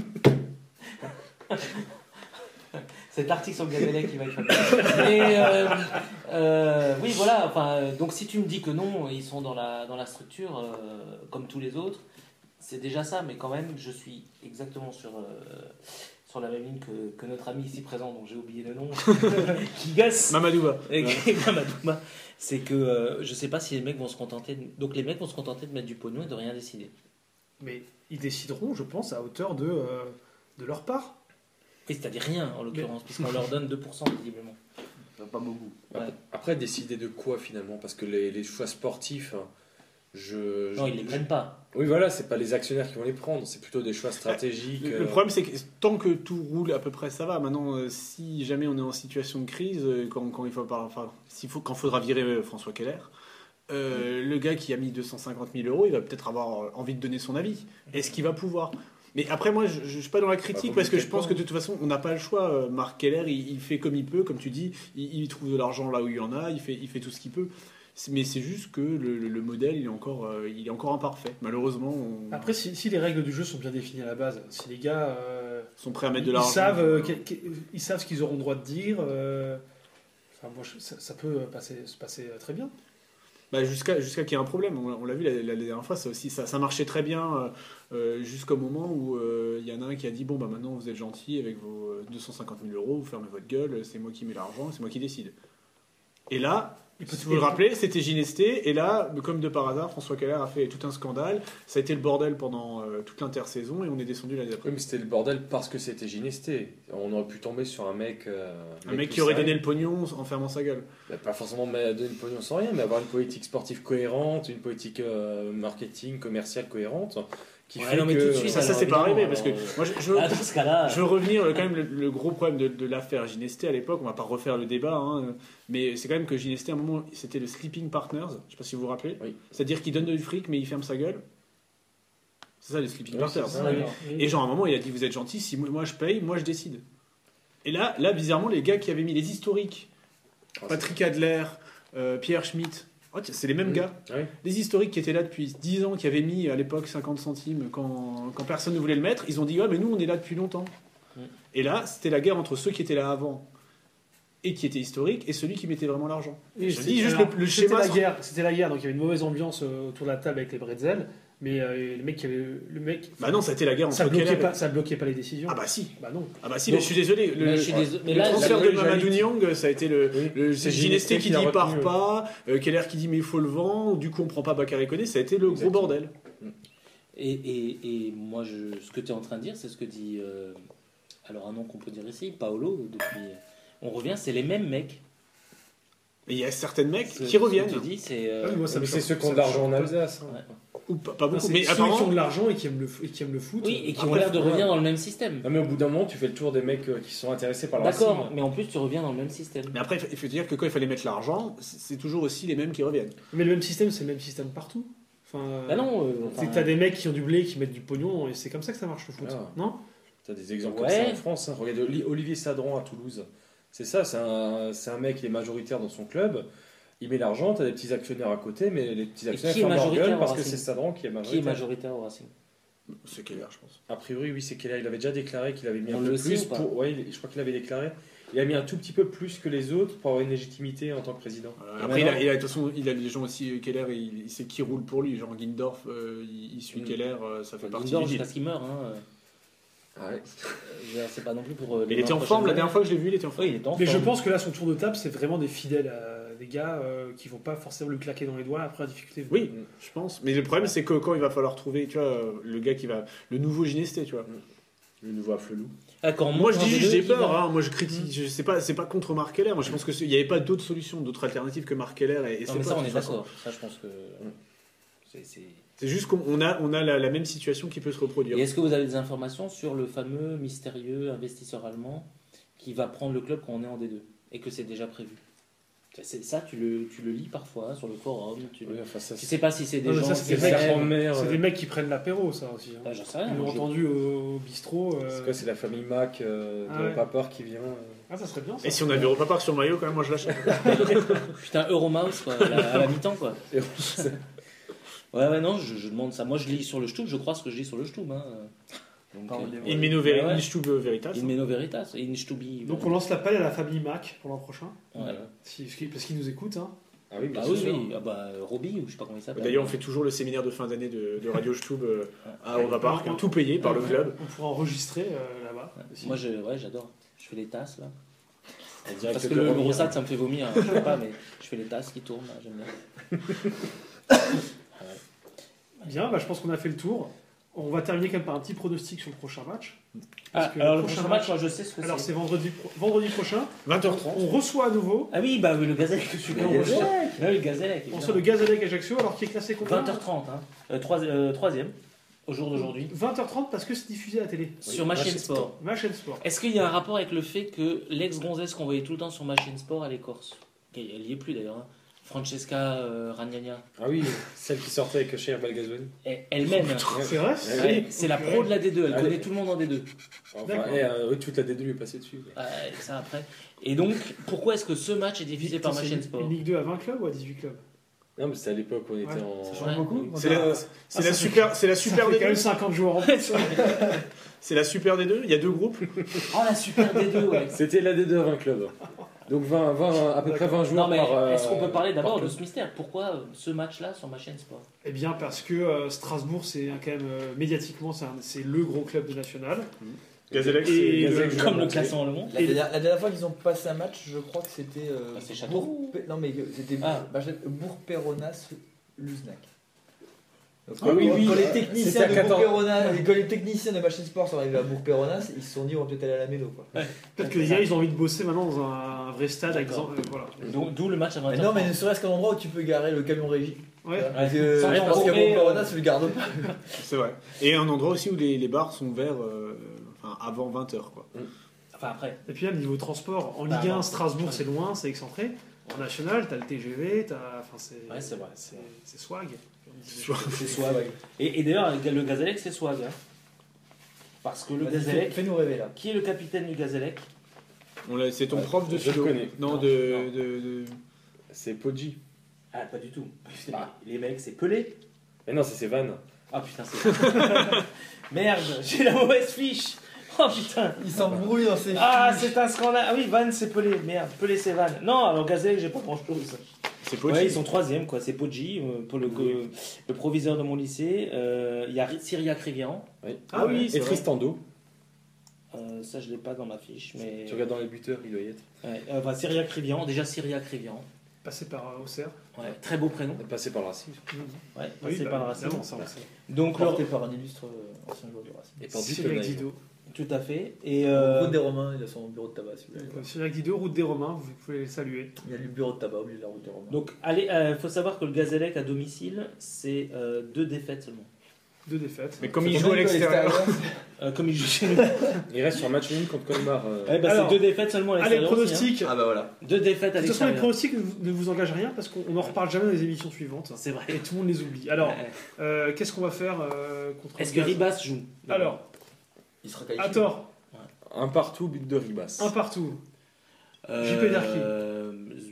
Cet article sur le Gazélec qui va être fait. Et euh, euh, oui, voilà. Enfin, euh, donc si tu me dis que non, ils sont dans la, dans la structure euh, comme tous les autres, c'est déjà ça. Mais quand même, je suis exactement sur, euh, sur la même ligne que, que notre ami ici présent, dont j'ai oublié le nom, qui gasse. Mamadouba. Et Mamadouma, c'est que euh, je sais pas si les mecs vont se contenter. De... Donc les mecs vont se contenter de mettre du pognon et de rien décider. Mais ils décideront, je pense, à hauteur de, euh, de leur part. Et c'est-à-dire rien en l'occurrence, puisqu'on leur donne deux pour cent visiblement. Pas beaucoup. Ouais. Après, décider de quoi finalement? Parce que les, les choix sportifs, hein, je. Non, je- ils les prennent pas. Oui, voilà, c'est pas les actionnaires qui vont les prendre, c'est plutôt des choix stratégiques. Le, euh, le problème, c'est que tant que tout roule à peu près, ça va. Maintenant, euh, si jamais on est en situation de crise, euh, quand, quand il faut, par- enfin, s'il faut, quand faudra virer euh, François Keller, euh, le gars qui a mis deux cent cinquante mille euros, il va peut-être avoir euh, envie de donner son avis. Est-ce qu'il va pouvoir? Mais après, moi, je, je suis pas dans la critique Bah, parce que je quel pense point. que de toute façon, on n'a pas le choix. Euh, Marc Keller, il, il fait comme il peut, comme tu dis, il, il trouve de l'argent là où il y en a, il fait, il fait tout ce qu'il peut. C'est- Mais c'est juste que le, le- le modèle, il est encore, euh, il est encore imparfait. Malheureusement, on, Après, si, si les règles du jeu sont bien définies à la base, si les gars euh, sont prêts à mettre de ils, l'argent. savent, euh, que- que- ils savent ce qu'ils auront le droit de dire, euh, enfin, moi, je- ça, ça peut passer, se passer très bien. Bah jusqu'à jusqu'à qu'il y ait un problème. On, on l'a vu la, la, la dernière fois, ça aussi, ça, ça marchait très bien euh, euh, jusqu'au moment où il euh, y en a un qui a dit bon bah maintenant vous êtes gentil avec vos deux cent cinquante mille euros, vous fermez votre gueule, c'est moi qui mets l'argent, c'est moi qui décide. Et là, si vous vous rappelez, c'était Ginesté, et là, comme de par hasard, François Keller a fait tout un scandale. Ça a été le bordel pendant euh, toute l'intersaison, et on est descendu l'année d'après. Oui, mais c'était le bordel parce que c'était Ginesté. On aurait pu tomber sur un mec. Euh, un mec, mec qui aurait donné le pognon en fermant sa gueule. Bah, pas forcément donner le pognon sans rien, mais avoir une politique sportive cohérente, une politique euh, marketing commerciale cohérente. Qui ouais, fait non, mais que... tout de suite, ça, ça c'est pas arrivé parce que moi je, je, ah, dans ce cas-là, je veux revenir quand même le, le gros problème de, de l'affaire Ginesté à l'époque. On va pas refaire le débat, hein, mais c'est quand même que Ginesté à un moment c'était le sleeping partners. Je sais pas si vous vous rappelez. Oui. C'est-à-dire qu'il donne du fric mais il ferme sa gueule. C'est ça les sleeping oui, partners. ça, oui. Et genre à un moment il a dit vous êtes gentil, si moi je paye, moi je décide. Et là, là bizarrement les gars qui avaient mis les historiques, oh, Patrick Adler, euh, Pierre Schmitt. Oh, c'est les mêmes mmh. gars. Oui. Les historiques qui étaient là depuis dix ans, qui avaient mis à l'époque cinquante centimes quand, quand personne ne voulait le mettre, ils ont dit ouais, mais nous on est là depuis longtemps. Mmh. Et là, c'était la guerre entre ceux qui étaient là avant et qui étaient historiques et celui qui mettait vraiment l'argent. Oui, je dis juste alors, le, le c'était schéma. La guerre, c'était la guerre, donc il y avait une mauvaise ambiance autour de la table avec les bretzels. Mais euh, le mec qui avait le mec. Bah non, ça a été la guerre entre ça bloquait Keller pas, et... ça bloquait pas les décisions. Ah bah si. Bah non. Ah bah si. Donc, mais je suis désolé. Le, je suis désolé, mais le là, transfert là, de là, Mamadou là, Niang, ça a été le, oui. le c'est Ginesté qui dit il part pas, euh, Keller qui dit mais il faut le vendre. Du coup on prend pas Bakary Koné. Ça a été le Exactement. gros bordel. Et, et, et moi, je, ce que tu es en train de dire, c'est ce que dit. Euh, alors un nom qu'on peut dire ici, Paolo. Depuis, on revient, c'est les mêmes mecs. Et il y a certains mecs Ce, qui reviennent. Ce que tu dis, c'est. Euh, ah, moi, ça mais me c'est choque, ceux qui ont ça de l'argent en Alsace. Ouais. Ou pas, pas beaucoup. Non, mais ceux apparemment, qui ont de l'argent et qui aiment le, et qui aiment le foot. Oui, et qui Après, ont l'air de voilà. revenir dans le même système. Non, mais au bout d'un moment, tu fais le tour des mecs qui sont intéressés par le D'accord, racisme. mais en plus, tu reviens dans le même système. mais après il faut dire que quand il fallait mettre l'argent, c'est toujours aussi les mêmes qui reviennent. Mais le même système, c'est le même système partout. Enfin, Bah non. Euh, c'est enfin, que t'as des mecs qui ont du blé, qui mettent du pognon, et c'est comme ça que ça marche le foot. Ah. Non T'as des exemples Ouais. comme ça en France. Hein. Regarde Olivier Sadran à Toulouse. C'est ça, c'est un, c'est un mec qui est majoritaire dans son club. Il met l'argent, t'as des petits actionnaires à côté, mais les petits actionnaires qui est ferment leur majoritaire gueule au parce que Racing c'est Sadran qui est Qui est majoritaire. majoritaire au Racing? C'est Keller, je pense. A priori, oui, c'est Keller. Il avait déjà déclaré qu'il avait mis On un peu le sait plus. ou pas Pour... Ouais, il- je crois qu'il avait déclaré. Il a mis un tout petit peu plus que les autres pour avoir une légitimité en tant que président. Voilà. Après, il a, il a, de toute façon, il a des gens aussi, Keller, il, il sait qui roule pour lui. Genre Guindorf, euh, il, il suit Mm. Keller, euh, ça fait Enfin, partie Lindor, du deal. jusqu'à ce qu'il meure. Hein. Ah ouais. Euh, C'est pas non plus pour. euh, les Il était vingt en forme, la prochaines dernière fois que je l'ai vu, il était en années. forme. Oui, il était en Mais je forme. pense que là, son tour de table, c'est vraiment des fidèles, à, des gars euh, qui vont pas forcément lui claquer dans les doigts après la difficulté. Oui, je pense. Mais le problème, c'est que quand il va falloir trouver, tu vois, le gars qui va. Le nouveau Ginesté, tu vois. Le nouveau Afflelou. Ah, quand on Moi, je monte un dis, des deux, j'ai qui peur, va- hein. Moi, je critique. Je sais pas, c'est pas contre Marc Keller. Moi, je pense qu'il n'y avait pas d'autres solutions, d'autres alternatives que Marc Keller. Et, et Non, c'est mais pas, ça, de on toute est façon. d'accord. Ça, je pense que. c'est- c'est- C'est juste qu'on a, on a la, la même situation qui peut se reproduire. Et est-ce que vous avez des informations sur le fameux mystérieux investisseur allemand qui va prendre le club quand on est en D deux et que c'est déjà prévu? C'est ça, tu le, tu le lis parfois sur le forum. Tu Oui, ne enfin, ça, sais pas si c'est des Non, mais gens ça, qui c'est des c'est mecs- la rêvent. grand-mère. C'est euh, des mecs qui prennent l'apéro, ça aussi. hein. Ah, j'en sais rien. Ils l'ont moi, je- entendu au, au bistrot. euh, C'est quoi, c'est la famille Mac euh, Ah de ouais. Papard qui vient. euh. Ah, ça serait bien. Ça. Et si on avait repas par sur le maillot, quand même, moi je l'achète. Putain, Euromouse, quoi, à la, à la mi-temps, quoi. Ouais, ouais, non, je, je demande ça. Moi, je lis sur le Stub, je crois ce que je lis sur le Stub. Hein. Donc, Parle euh, des- In Meno Ouais, ouais. Ver- Stube Veritas. In Meno Veritas, In Stubi. Donc on lance l'appel à la famille Mac pour l'an prochain. Ouais. Si- parce qu'ils nous écoutent. Hein. Ah oui, bien Ah oui, sûr. oui, ah bah, Robbie, ou je sais pas comment il s'appelle. D'ailleurs, on fait toujours le séminaire de fin d'année de, de Radio Stube euh, à Alva Park, hein, tout payé par le club. On pourra enregistrer euh, là-bas. Ouais. aussi. Moi, je, ouais, j'adore. Je fais les tasses, là. En direct Parce que de le Romy, gros hein. ça, ça me fait vomir. hein. Je sais pas, mais je fais les tasses qui tournent, là, j'aime bien. Bien, bah, je pense qu'on a fait le tour. On va terminer quand même par un petit pronostic sur le prochain match. Parce Ah, que alors le le prochain prochain match, moi, je sais ce que Alors c'est. c'est vendredi, pro- vendredi prochain. vingt heures trente. On reçoit à nouveau. Ah oui, bah oui, le Gazelle que tu Le Gazellec. Ah oui, le Gazelle. On reçoit le Gazellec Ajaccio, alors qui est classé combien vingt heures trente, hein. Euh, trois- euh, troisième, au jour d'aujourd'hui, vingt heures trente parce que c'est diffusé à la télé. sur ma chaîne Match sport. Ma chaîne sport. Est-ce qu'il y a un rapport avec le fait que l'ex-gonzesse qu'on voyait tout le temps sur ma chaîne sport, elle est corse? Elle y est plus d'ailleurs. hein. Francesca euh, Ragnagna. Ah oui, celle qui sortait avec Cher Belgazouani. Elle- Elle-même. C'est vrai Ouais, Ouais, c'est la pro de la D deux, elle Allez. connaît tout le monde en D deux. Enfin, D'accord. eh, euh, oui, toute la D deux lui est passée dessus. Ouais, ça après. Et donc, pourquoi est-ce que ce match est diffusé par ma C'est chaîne une- sport? Une Ligue deux à vingt clubs ou à dix-huit clubs Non, mais c'était à l'époque où on était Ouais, en. ça change Ouais. beaucoup. C'est la, c'est la super, c'est la Ça super fait des quand même deux. cinquante joueurs en plus. C'est la super des deux. Il y a deux groupes. Oh la super D deux, ouais. C'était la D deux à vingt clubs. Donc vingt, vingt, à peu près vingt joueurs Non, mais par. euh, est-ce qu'on peut parler d'abord par de club. ce mystère? Pourquoi euh, ce match-là sur ma chaîne sport? Eh bien, parce que euh, Strasbourg, c'est un- quand même euh, médiatiquement, c'est un- c'est le gros club de national. Gazélec, Et c'est- le- Gazélec, je vais Comme le remonter. classement Le Monde. La, dernière, la dernière fois qu'ils ont passé un match, je crois que c'était. euh, Ah, c'est Châteauroux. Bourg- Non, mais que c'était Ah. Bourg-Péronas-Luznac. Donc, Ah quand, oui, quand oui, les euh, techniciens c'était à de quatorze. Bourg-Péronas, quand les techniciens de Machine Sport sont arrivés à Bourg-Péronas, ils se sont dit on va peut-être aller à la mélo. Quoi. Peut-être que les gars, ils ont envie de bosser maintenant dans un, un vrai stade, avec, D'accord. euh, voilà. Donc, D'où le match à vingt Mais non, mais ne serait-ce qu'un endroit où tu peux garer le camion régie. Ouais. Parce que Sans je pense qu'à courir, Bourg-Péronas, euh, tu le gardes pas. C'est vrai. Et un endroit aussi où les, les bars sont ouverts euh, enfin, avant vingt heures. Quoi. Enfin, après. Et puis là, niveau transport, en Ligue Bah, un, bon. Strasbourg, c'est loin, c'est excentré. En national, t'as le T G V, t'as. Enfin, c'est. Ouais, c'est vrai. C'est c'est swag. C'est Swag. Et, et d'ailleurs, le Gazélec, c'est Swag. hein. Parce que le Vas-y, fais- Gazélec, Fais-nous rêver là. qui est le capitaine du Gazélec? On l'a- C'est ton Ouais, prof de je le philo. connais. Non, Non, de, non. de, de- C'est Poggi. Ah, pas du tout. Les mecs, c'est Pelé. Mais non, c'est ses vannes. Ah putain, c'est. Merde, j'ai la mauvaise fiche. Oh putain. Il s'embrouille dans ses. Ah, c'est un scandale. Ah oui, Van, c'est Pelé. Merde, Pelé, c'est Van. Non, alors Gazélec, j'ai pas grand chose. C'est Poggi. Ouais, ils sont troisième, quoi. C'est Poggi, euh, pour le, Oui. le proviseur de mon lycée. Euh, Il y a Cyriac Rivian. Oui. Ah oui, c'est Et vrai. Tristan Do. Euh, ça, je l'ai pas dans ma fiche, mais. Tu regardes dans les buteurs, il doit y être. Ouais, euh, enfin, Cyriac Rivian. Déjà, Cyriac Rivian. Passé par euh, Auxerre. Ouais, très beau prénom. On est passé par le Racing. Ouais, Oui, passé bah, par le Racing. évidemment, ça, on sait. Donc, le- Porté par un illustre euh, ancien joueur du Racing. Et par Cyril Dutenay. Dido. tout à fait. Et euh, Route des Romains, il a son bureau de tabac. Si vous voulez. Donc, Cyril Dido, route des Romains, vous pouvez les saluer. Il y a le bureau de tabac au milieu de la route des Romains. donc, allez, euh, faut savoir que le Gazélec à domicile, c'est euh, deux défaites seulement. Deux défaites. Mais comme Ça il fait joue à combien de goals l'extérieur. Euh, comme il joue chez nous. Il reste sur un match nul contre Colmar. euh, Ouais, bah, Alors, c'est deux défaites seulement à Allez, l'extérieur. aussi, pronostic. Ah bah voilà. hein. Deux défaites à De toute façon, les l'extérieur. pronostics ne vous- ne vous engagent rien parce qu'on n'en reparle jamais dans les émissions suivantes. C'est vrai. Et tout le monde les oublie. Alors, Ouais. euh, qu'est-ce qu'on va faire euh, contre Est-ce le que Gaz Ribas joue? Alors, Il sera qualifié. à tort, Un partout, but de Ribas. un partout. Euh, J P Darky. euh,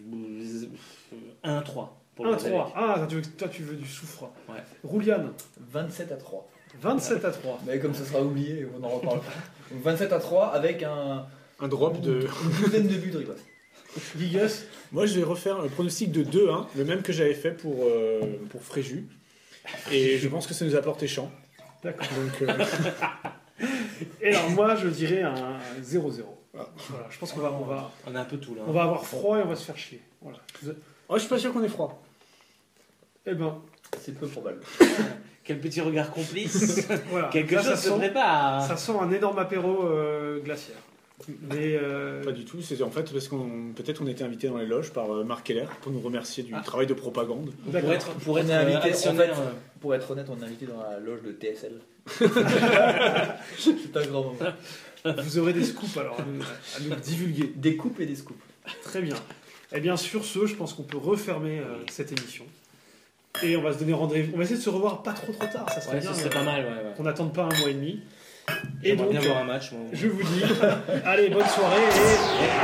un trois. pour le un Gazélec. trois. Ah, toi tu, veux, toi, tu veux du soufre. Ouais. Rouliane, vingt-sept à trois. vingt-sept à trois. Mais comme ça sera oublié, on n'en reparle pas. Donc vingt-sept à trois avec un, Un drop de. une douzaine de buts de Ribas. Gigas, Moi, je vais refaire un pronostic de deux un, le même que j'avais fait pour, euh, pour Fréjus. Et je pense que ça nous a porté chance. d'accord. Donc, euh, Et alors, moi, je dirais un zéro zéro. Voilà, je pense qu'on va, on va, On a un peu tout là. on va avoir froid et on va se faire chier. Voilà. oh, je suis pas sûr qu'on ait froid. Eh ben, C'est peu probable. Quel petit regard complice. voilà. Quelque Là, chose ça se sent, prépare. ça sent un énorme apéro euh, glaciaire. Mais euh, Pas du tout. C'est en fait parce qu'on peut-être on était invité dans les loges par euh, Marc Keller pour nous remercier du Ah. travail de propagande. Pour d'accord. être, pour On être est invité, euh, actionnaire. en fait. euh, Pour être honnête, on est invité dans la loge de T S L. C'est un grand moment. Vous aurez des scoops alors à nous, à nous divulguer. Des coupes et des scoops. Très bien. Et bien sur ce, je pense qu'on peut refermer euh, cette émission. Et on va se donner rendez-vous. On va essayer de se revoir pas trop trop tard, ça serait Ouais, bien. ce serait mais pas mal, ouais, ouais. qu'on n'attende pas un mois et demi. Et J'aimerais donc, bien voir un match, moi. je vous dis, allez, bonne soirée et